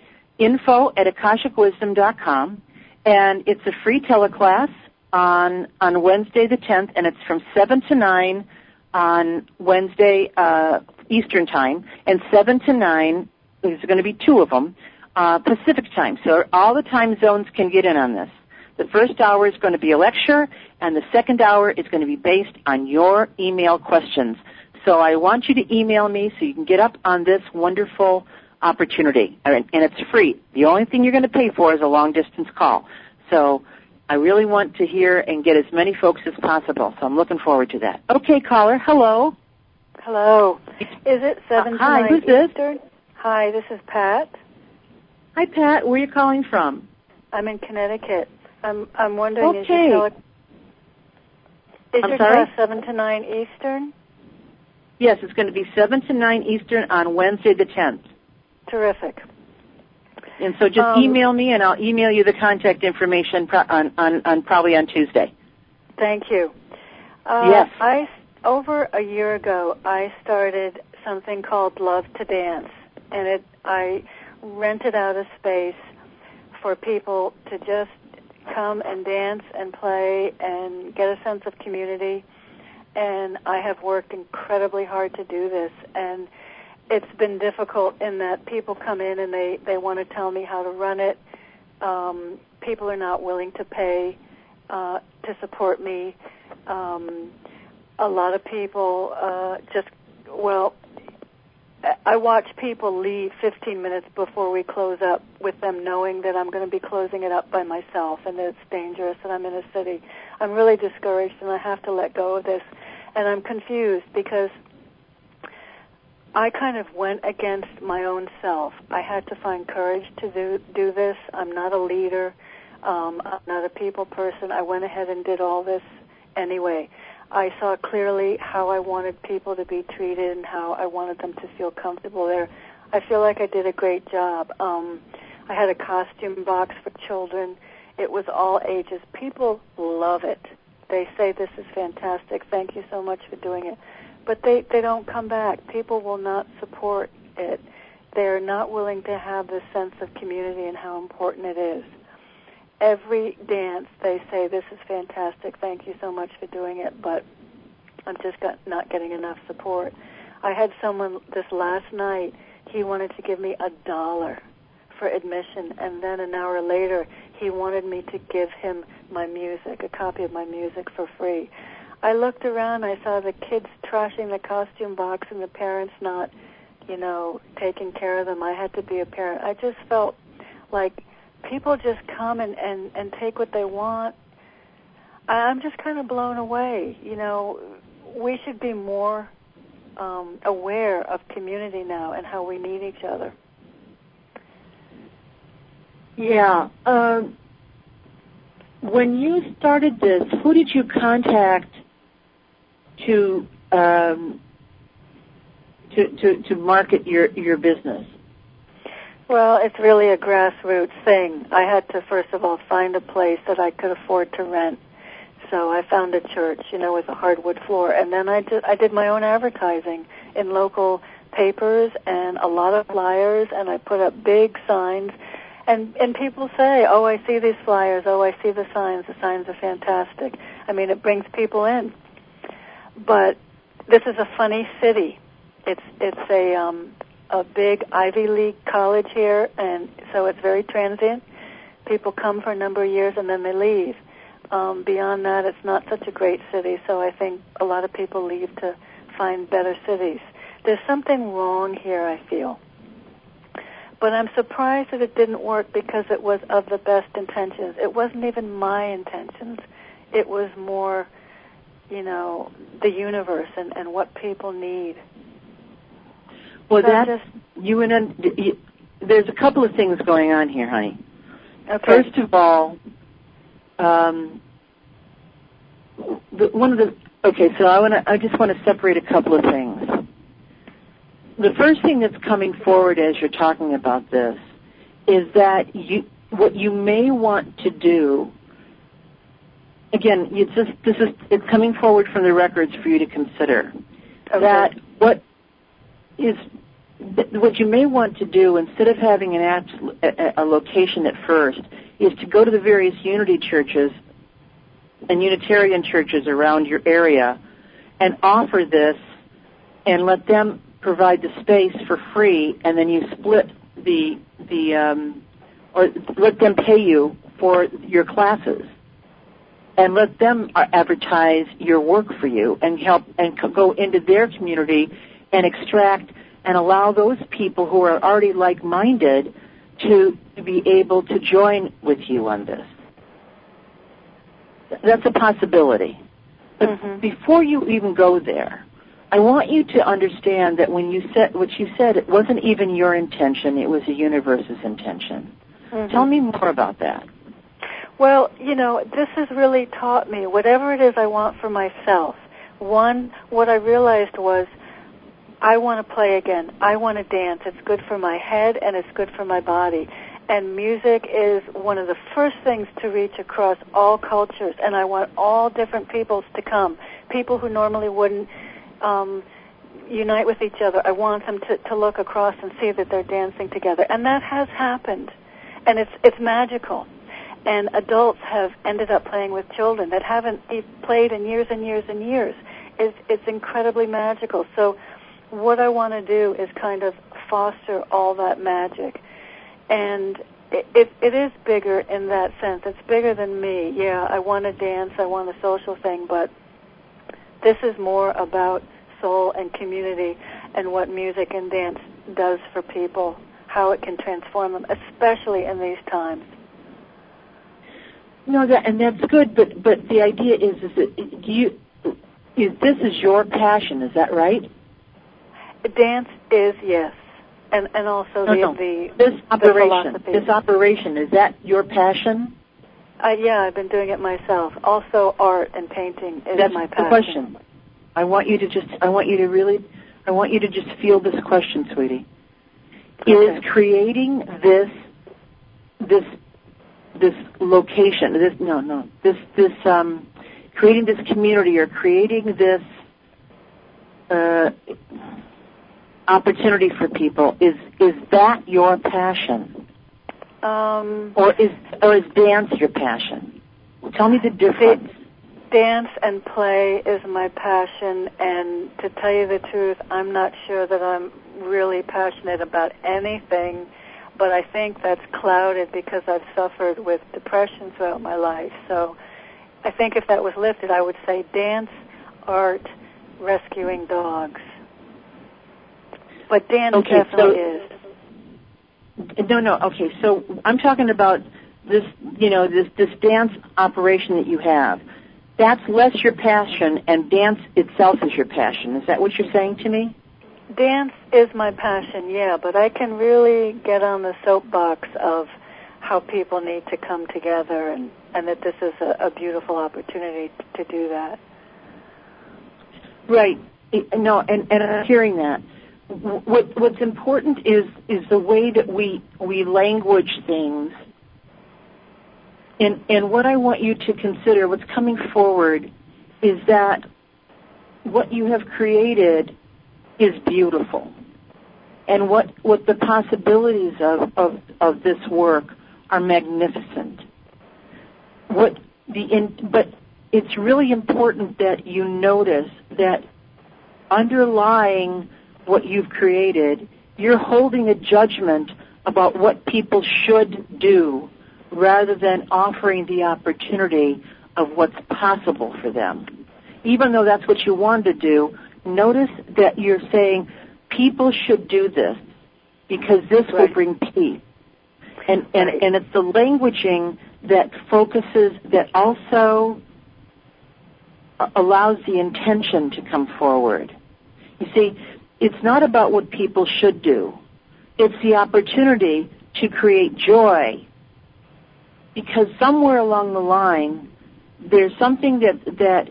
info@akashicwisdom.com, and it's a free teleclass on Wednesday the 10th, and it's from 7 to 9 on Wednesday Eastern Time, and 7 to 9, there's going to be two of them, Pacific Time. So all the time zones can get in on this. The first hour is going to be a lecture, and the second hour is going to be based on your email questions. So I want you to email me so you can get up on this wonderful opportunity, and it's free. The only thing you're going to pay for is a long-distance call. So I really want to hear and get as many folks as possible, so I'm looking forward to that. Okay, caller, hello. Hello. Is it 7 to 9 Hi, who's this? Eastern? Hi, this is Pat. Hi, Pat. Where are you calling from? I'm in Connecticut. I'm wondering, okay. is your sorry? class 7 to 9 Eastern? Yes, it's going to be 7 to 9 Eastern on Wednesday the 10th. Terrific. And so just email me, and I'll email you the contact information probably on Tuesday. Thank you. Yes. Over a year ago, I started something called Love to Dance, and I rented out a space for people to just come and dance and play and get a sense of community. And I have worked incredibly hard to do this, and it's been difficult in that people come in and they want to tell me how to run it. People are not willing to pay to support me. A lot of people I watch people leave 15 minutes before we close up with them knowing that I'm going to be closing it up by myself and that it's dangerous and I'm in a city. I'm really discouraged and I have to let go of this. And I'm confused because I kind of went against my own self. I had to find courage to do this. I'm not a leader. I'm not a people person. I went ahead and did all this anyway. I saw clearly how I wanted people to be treated and how I wanted them to feel comfortable there. I feel like I did a great job. I had a costume box for children. It was all ages. People love it. They say this is fantastic. Thank you so much for doing it. But they don't come back. People will not support it. They're not willing to have this sense of community and how important it is. Every dance, they say, this is fantastic, thank you so much for doing it, but I'm just not getting enough support. I had someone this last night, he wanted to give me $1 for admission, and then an hour later, he wanted me to give him my music, a copy of my music for free. I looked around, I saw the kids trashing the costume box and the parents not, taking care of them. I had to be a parent. I just felt like people just come and take what they want. I'm just kind of blown away. We should be more aware of community now and how we need each other. Yeah. When you started this, who did you contact to market your business? Well, it's really a grassroots thing. I had to, first of all, find a place that I could afford to rent. So I found a church, with a hardwood floor. And then I did my own advertising in local papers and a lot of flyers, and I put up big signs. And people say, oh, I see these flyers, oh, I see the signs are fantastic. I mean, it brings people in. But this is a funny city. It's a big Ivy League college here, and so it's very transient. People come for a number of years and then they leave. Beyond that, it's not such a great city, so I think a lot of people leave to find better cities. There's something wrong here, I feel. But I'm surprised that it didn't work because it was of the best intentions. It wasn't even my intentions. It was more, the universe and what people need. Well, there's a couple of things going on here, honey. Okay. First of all, I just want to separate a couple of things. The first thing that's coming forward as you're talking about this is that what you may want to do. Again, it's coming forward from the records for you to consider. Okay. That what you may want to do, instead of having a location at first, is to go to the various unity churches and Unitarian churches around your area and offer this and let them provide the space for free, and then you split or let them pay you for your classes and let them advertise your work for you and help and go into their community and extract and allow those people who are already like-minded to be able to join with you on this. That's a possibility. But before you even go there, I want you to understand that when you said what you said, it wasn't even your intention, it was the universe's intention. Tell me more about that. Well, this has really taught me, whatever it is I want for myself, what I realized was, I want to play again. I want to dance. It's good for my head and it's good for my body. And music is one of the first things to reach across all cultures. And I want all different peoples to come. People who normally wouldn't unite with each other. I want them to look across and see that they're dancing together. And that has happened. And it's magical. And adults have ended up playing with children that haven't played in years and years and years. It's incredibly magical. So what I want to do is kind of foster all that magic. And it is bigger in that sense. It's bigger than me. Yeah, I want to dance. I want a social thing. But this is more about soul and community and what music and dance does for people, how it can transform them, especially in these times. No, that's good. But the idea is that this is your passion. Is that right? Dance is, yes, and also this operation, is that your passion? Yeah, I've been doing it myself. Also, art and painting is my passion. That's the question. I want you to just feel this question, sweetie. Okay. Is creating this location, creating this community or creating this opportunity for people, is that your passion? Or is dance your passion? Tell me the difference. Dance and play is my passion, and to tell you the truth, I'm not sure that I'm really passionate about anything, but I think that's clouded because I've suffered with depression throughout my life. So I think if that was lifted, I would say dance, art, rescuing dogs. But dance definitely is. No. Okay, so I'm talking about this, this dance operation that you have. That's less your passion, and dance itself is your passion. Is that what you're saying to me? Dance is my passion, yeah, but I can really get on the soapbox of how people need to come together and that this is a beautiful opportunity to do that. Right. No, and I'm hearing that. what's important is the way that we language things. And what I want you to consider, what's coming forward, is that what you have created is beautiful. And what the possibilities of this work are magnificent. But it's really important that you notice that underlying what you've created, you're holding a judgment about what people should do rather than offering the opportunity of what's possible for them. Even though that's what you wanted to do, notice that you're saying people should do this because this will bring peace. And it's the languaging that focuses, that also allows the intention to come forward. You see, it's not about what people should do. It's the opportunity to create joy. Because somewhere along the line, there's something that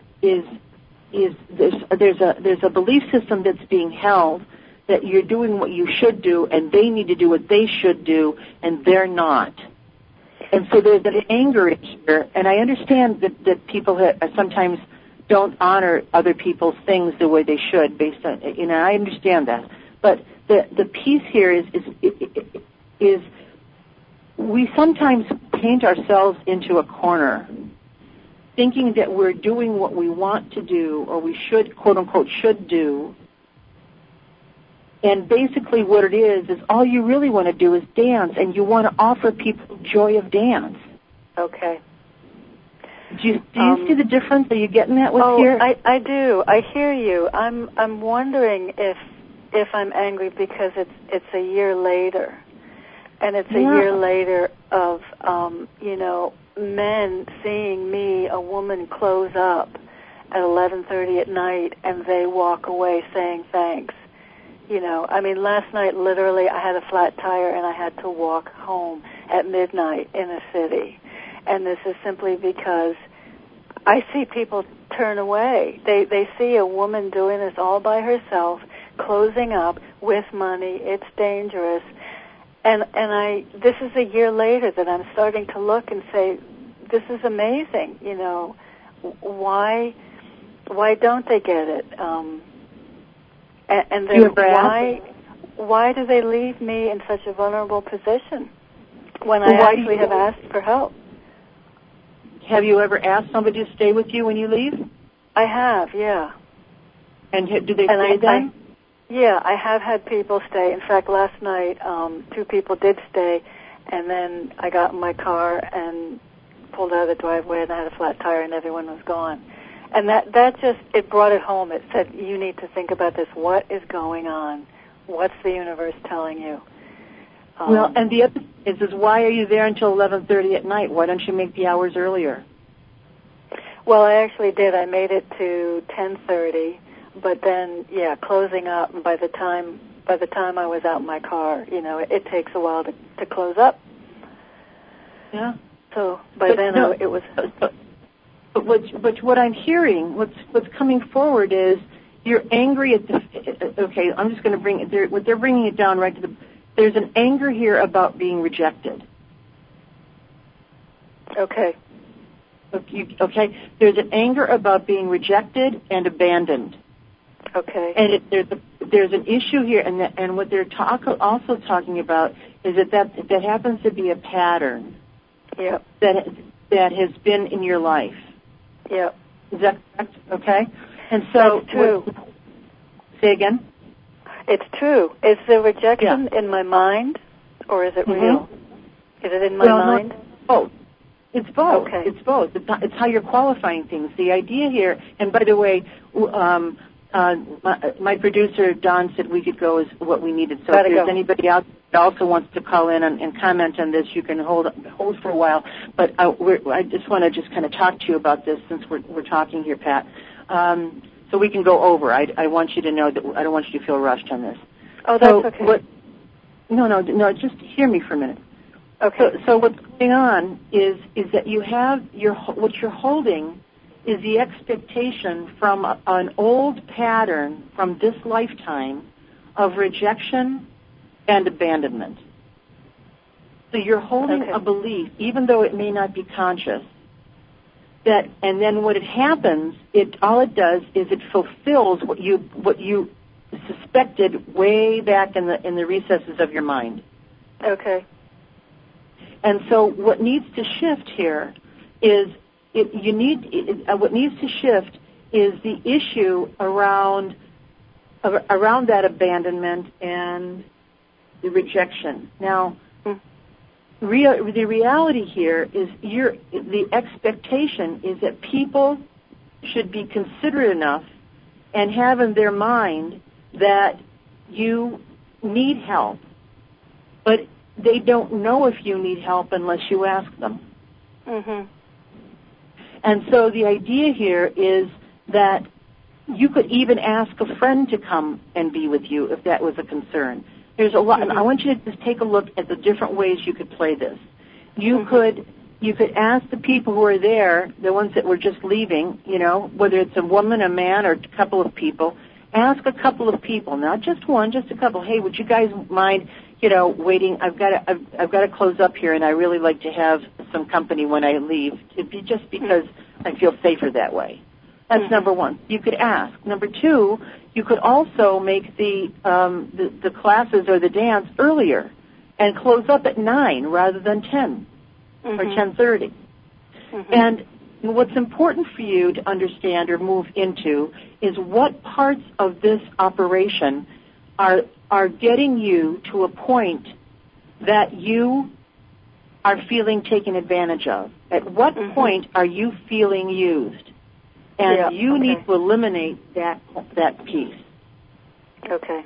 there's a belief system that's being held that you're doing what you should do and they need to do what they should do and they're not. And so there's an anger here, and I understand that people sometimes don't honor other people's things the way they should based on, I understand that. But the piece here is we sometimes paint ourselves into a corner thinking that we're doing what we want to do or we should, quote unquote, should do. And basically what it is all you really want to do is dance, and you want to offer people joy of dance. Okay. Do you see the difference? Are you getting that here? I do. I hear you. I'm wondering if I'm angry because it's a year later. And it's a year later of, men seeing me, a woman, close up at 11:30 at night, and they walk away saying thanks. Last night, literally, I had a flat tire, and I had to walk home at midnight in a city. And this is simply because I see people turn away. They see a woman doing this all by herself, closing up with money. It's dangerous. And this is a year later that I'm starting to look and say, this is amazing. Why don't they get it? And then why do they leave me in such a vulnerable position when I actually have asked for help? Have you ever asked somebody to stay with you when you leave? I have, yeah. And do they stay then? Yeah, I have had people stay. In fact, last night, 2 people did stay, and then I got in my car and pulled out of the driveway, and I had a flat tire, and everyone was gone. And that just, it brought it home. It said, you need to think about this. What is going on? What's the universe telling you? Well, and the other is why are you there until 11:30 at night? Why don't you make the hours earlier? Well, I actually did. I made it to 10:30, but then, closing up. And by the time I was out in my car, it takes a while to close up. Yeah. So it was. But what I'm hearing, what's coming forward is you're angry at the. Okay, I'm just going to bring it. What they're bringing it down right to the. There's an anger here about being rejected. Okay. Okay. There's an anger about being rejected and abandoned. Okay. And there's an issue here, and what they're also talking about is that happens to be a pattern. Yep. That has been in your life. Yep. Is that correct? Okay. And so. That's true. Say again. It's true. Is the rejection in my mind, or is it real? Is it in my mind? Both. It's both. Okay. It's both. It's how you're qualifying things. The idea here, and by the way, my producer, Don, said we could go is what we needed. So if there's anybody else that also wants to call in and comment on this, you can hold for a while. But I just want to kind of talk to you about this since we're talking here, Pat. So we can go over. I want you to know that I don't want you to feel rushed on this. Oh, that's okay. No, just hear me for a minute. Okay. So what's going on is that you have what you're holding is the expectation from an old pattern from this lifetime of rejection and abandonment. So you're holding a belief, even though it may not be conscious, that, and then what it happens, all it does is it fulfills what you suspected way back in the recesses of your mind. Okay. And so what needs to shift here is what needs to shift is the issue around that abandonment and the rejection. Now, the reality here is the expectation is that people should be considerate enough and have in their mind that you need help, but they don't know if you need help unless you ask them. Mm-hmm. And so the idea here is that you could even ask a friend to come and be with you if that was a concern. There's a lot. I want you to just take a look at the different ways you could play this. You could ask the people who are there, the ones that were just leaving, whether it's a woman, a man, or a couple of people. Ask a couple of people, not just one, just a couple. Hey, would you guys mind, waiting? I've got to close up here, and I really like to have some company when I leave. Just because I feel safer that way. That's number one. You could ask. Number two, you could also make the classes or the dance earlier and close up at 9 rather than 10 or 10:30. And what's important for you to understand or move into is what parts of this operation are getting you to a point that you are feeling taken advantage of. At what point are you feeling used? And you need to eliminate that piece. Okay.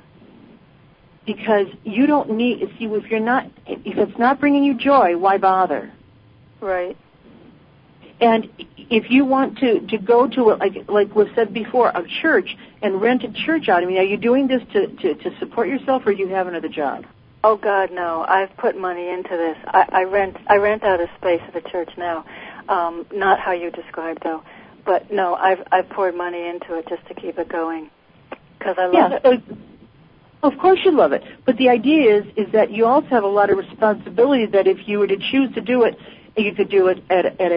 Because you don't need, if it's not bringing you joy, why bother? Right. And if you want to go to, like was said before, a church and rent a church out, are you doing this to support yourself, or do you have another job? Oh God, no! I've put money into this. I rent out a space at the church now. Not how you described, though. But no, I've poured money into it just to keep it going because I love it. Of course you love it, but the idea is that you also have a lot of responsibility. That if you were to choose to do it, you could do it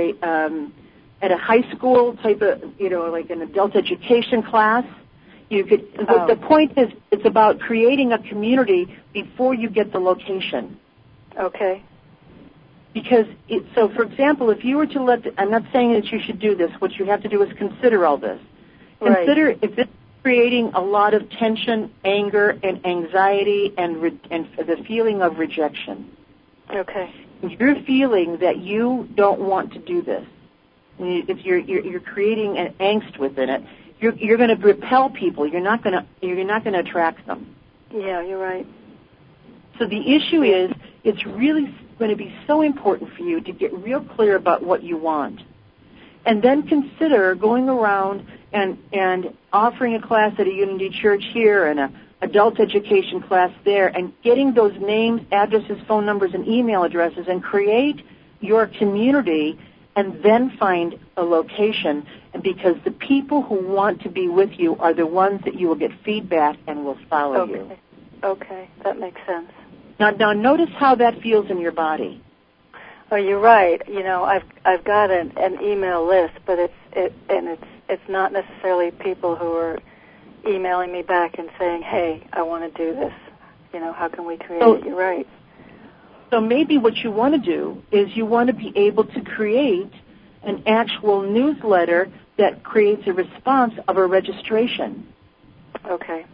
at a high school type of, like an adult education class. You could. The point is, it's about creating a community before you get the location. Okay. Because, so for example, if you were to I'm not saying that you should do this, what you have to do is consider all this. Right. Consider if this is creating a lot of tension, anger, and anxiety, and the feeling of rejection. Okay. If you're feeling that you don't want to do this, if you're creating an angst within it, you're going to repel people. You're not going to attract them. Yeah, you're right. So the issue is, it's really going to be so important for you to get real clear about what you want. And then consider going around and offering a class at a Unity Church here and an adult education class there, and getting those names, addresses, phone numbers, and email addresses, and create your community, and then find a location. And because the people who want to be with you are the ones that you will get feedback and will follow you. Okay, that makes sense. Now notice how that feels in your body. Oh, you're right. I've got an email list, but it's not necessarily people who are emailing me back and saying, "Hey, I want to do this. How can we create it?" You're right. So maybe what you want to do is you want to be able to create an actual newsletter that creates a response of a registration. Okay.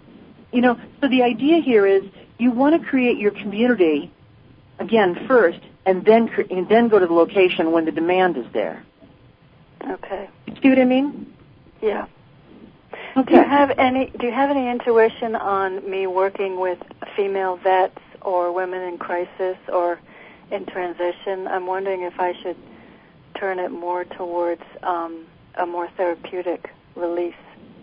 So the idea here is you want to create your community, again, first, and then go to the location when the demand is there. Okay. You see what I mean? Yeah. Okay. Do you have any intuition on me working with female vets or women in crisis or in transition? I'm wondering if I should turn it more towards a more therapeutic release.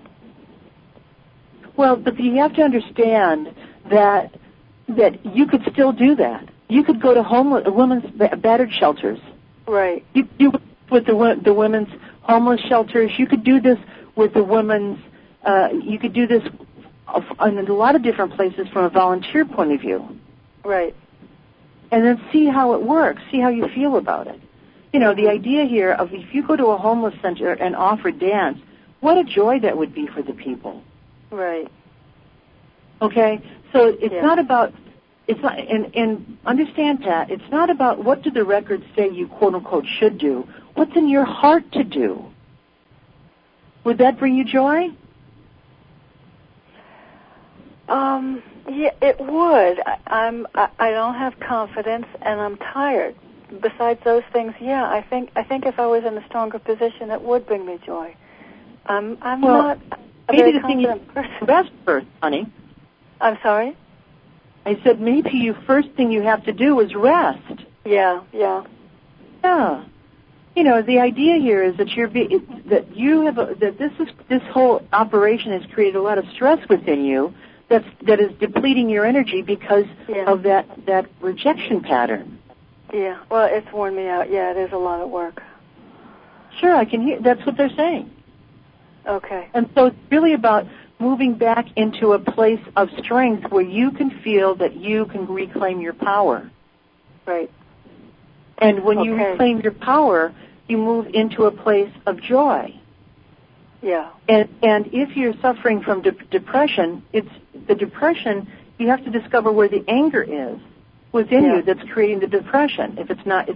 Well, but you have to understand that you could still do that. You could go to women's battered shelters. Right. You could do with the women's homeless shelters. You could do this with the women's. You could do this in a lot of different places from a volunteer point of view. Right. And then see how it works, see how you feel about it. You know, the idea here of if you go to a homeless center and offer dance, what a joy that would be for the people. Right. Okay? So it's not about, and understand, Pat, it's not about what do the records say you quote-unquote should do. What's in your heart to do? Would that bring you joy? Yeah, it would. I don't have confidence, and I'm tired. Besides those things, I think if I was in a stronger position, it would bring me joy. I'm not a very confident person. Rest first, honey. I'm sorry? I said maybe you first thing you have to do is rest. Yeah. Yeah. You know, the idea here is that this whole operation has created a lot of stress within you that is depleting your energy because of that rejection pattern. Yeah. Well, it's worn me out. Yeah, it is a lot of work. Sure, I can hear. That's what they're saying. Okay. And so it's really about moving back into a place of strength where you can feel that you can reclaim your power. Right. And when you reclaim your power, you move into a place of joy. Yeah. And if you're suffering from depression, it's the depression, you have to discover where the anger is within you that's creating the depression. If it's not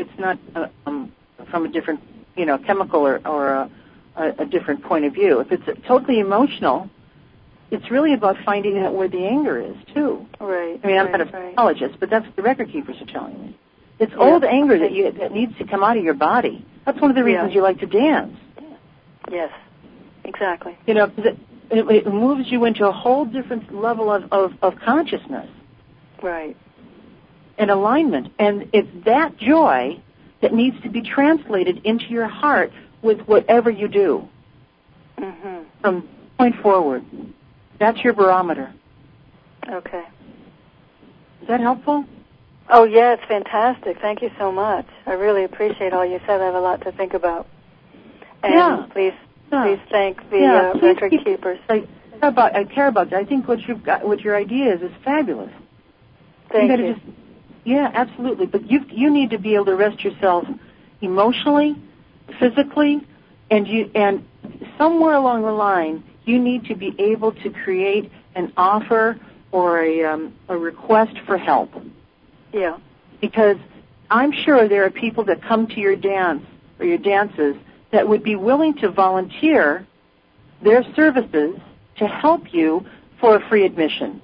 from a different, chemical or a different point of view. If it's totally emotional, it's really about finding out where the anger is, too. Right. I mean, I'm not a psychologist, but that's what the record keepers are telling me. It's old anger that needs to come out of your body. That's one of the reasons you like to dance. Yes, exactly. You know, it moves you into a whole different level of consciousness. Right. And alignment. And it's that joy that needs to be translated into your heart with whatever you do. Mm-hmm. From point forward. That's your barometer. Okay. Is that helpful? Oh, yeah, it's fantastic. Thank you so much. I really appreciate all you said. I have a lot to think about. And please thank the record keepers. I care about that. I think what your idea is fabulous. Thank you. Yeah, absolutely. But you need to be able to rest yourself emotionally, physically, and somewhere along the line, you need to be able to create an offer or a request for help. Yeah. Because I'm sure there are people that come to your dance or your dances that would be willing to volunteer their services to help you for a free admission.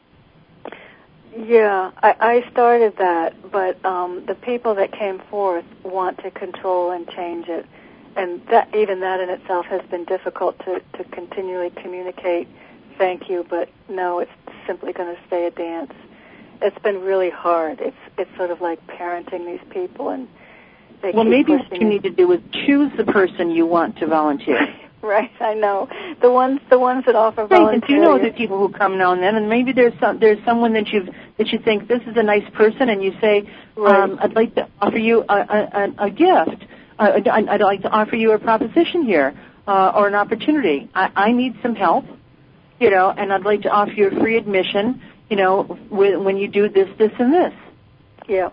Yeah, I started that, but the people that came forth want to control and change it. And even that in itself has been difficult to continually communicate thank you, but no, it's simply going to stay a dance. It's been really hard. It's sort of like parenting these people, and they keep maybe pushing what you need to do is choose the person you want to volunteer. Right, I know. The ones that offer volunteer. Right, you know the people who come now and then, and maybe there's someone that you think this is a nice person, and you say, I'd like to offer you a gift. I'd like to offer you a proposition here or an opportunity. I need some help, and I'd like to offer you a free admission, when you do this, this, and this. Yeah.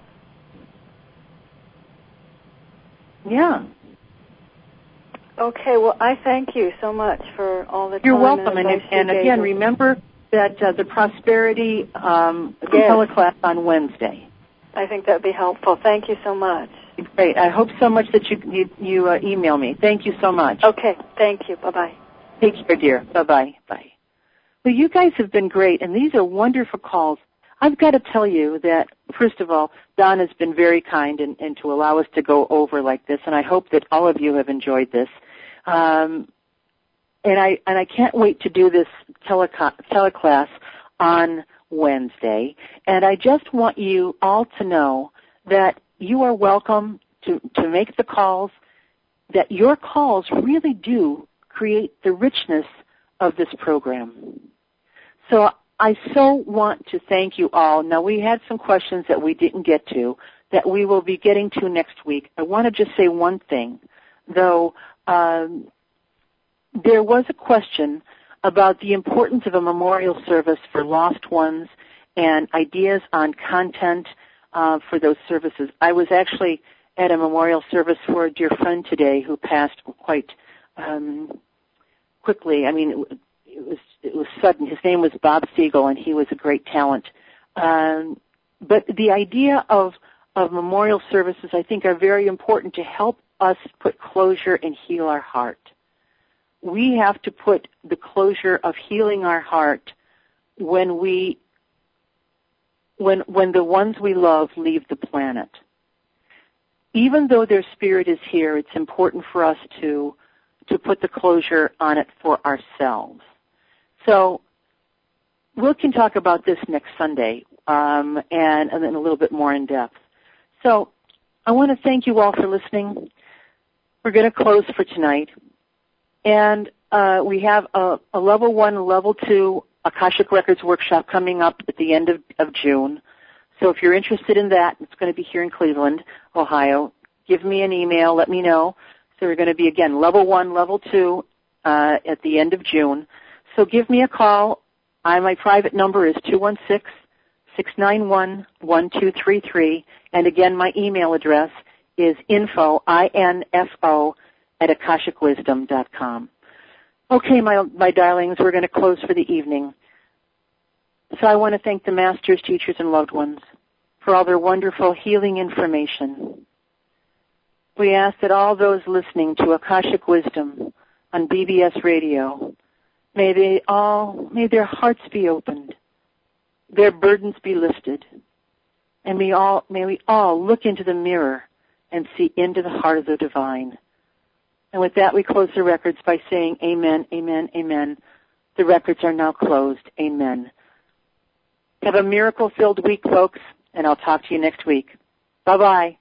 Yeah. Okay, well, I thank you so much for all the time. You're welcome. And again, remember that the Prosperity teleclass on Wednesday. I think that would be helpful. Thank you so much. Great. I hope so much that you email me. Thank you so much. Okay. Thank you. Bye-bye. Take care, dear. Bye-bye. Bye. Well, you guys have been great, and these are wonderful calls. I've got to tell you that, first of all, Don has been very kind and to allow us to go over like this, and I hope that all of you have enjoyed this. And I can't wait to do this teleclass on Wednesday. And I just want you all to know that you are welcome to make the calls, that your calls really do create the richness of this program. So I so want to thank you all. Now, we had some questions that we didn't get to that we will be getting to next week. I want to just say one thing, though. There was a question about the importance of a memorial service for lost ones and ideas on content for those services. I was actually at a memorial service for a dear friend today who passed quite quickly. I mean, it was sudden. His name was Bob Siegel, and he was a great talent. But the idea of memorial services, I think, are very important to help us put closure and heal our heart. We have to put the closure of healing our heart when the ones we love leave the planet. Even though their spirit is here, it's important for us to put the closure on it for ourselves. So we can talk about this next Sunday, and then a little bit more in depth. So I want to thank you all for listening. We're going to close for tonight. And we have a Level 1, Level 2 Akashic Records workshop coming up at the end of June. So if you're interested in that, it's going to be here in Cleveland, Ohio. Give me an email. Let me know. So we're going to be, again, Level 1, Level 2 at the end of June. So give me a call. My private number is 216-691-1233. And again, my email address is info, I-N-F-O, @akashicwisdom.com. Okay, my darlings, we're going to close for the evening. So I want to thank the masters, teachers, and loved ones for all their wonderful healing information. We ask that all those listening to Akashic Wisdom on BBS Radio, may their hearts be opened, their burdens be lifted, and may we all look into the mirror and see into the heart of the divine. And with that, we close the records by saying amen, amen, amen. The records are now closed. Amen. Have a miracle-filled week, folks, and I'll talk to you next week. Bye-bye.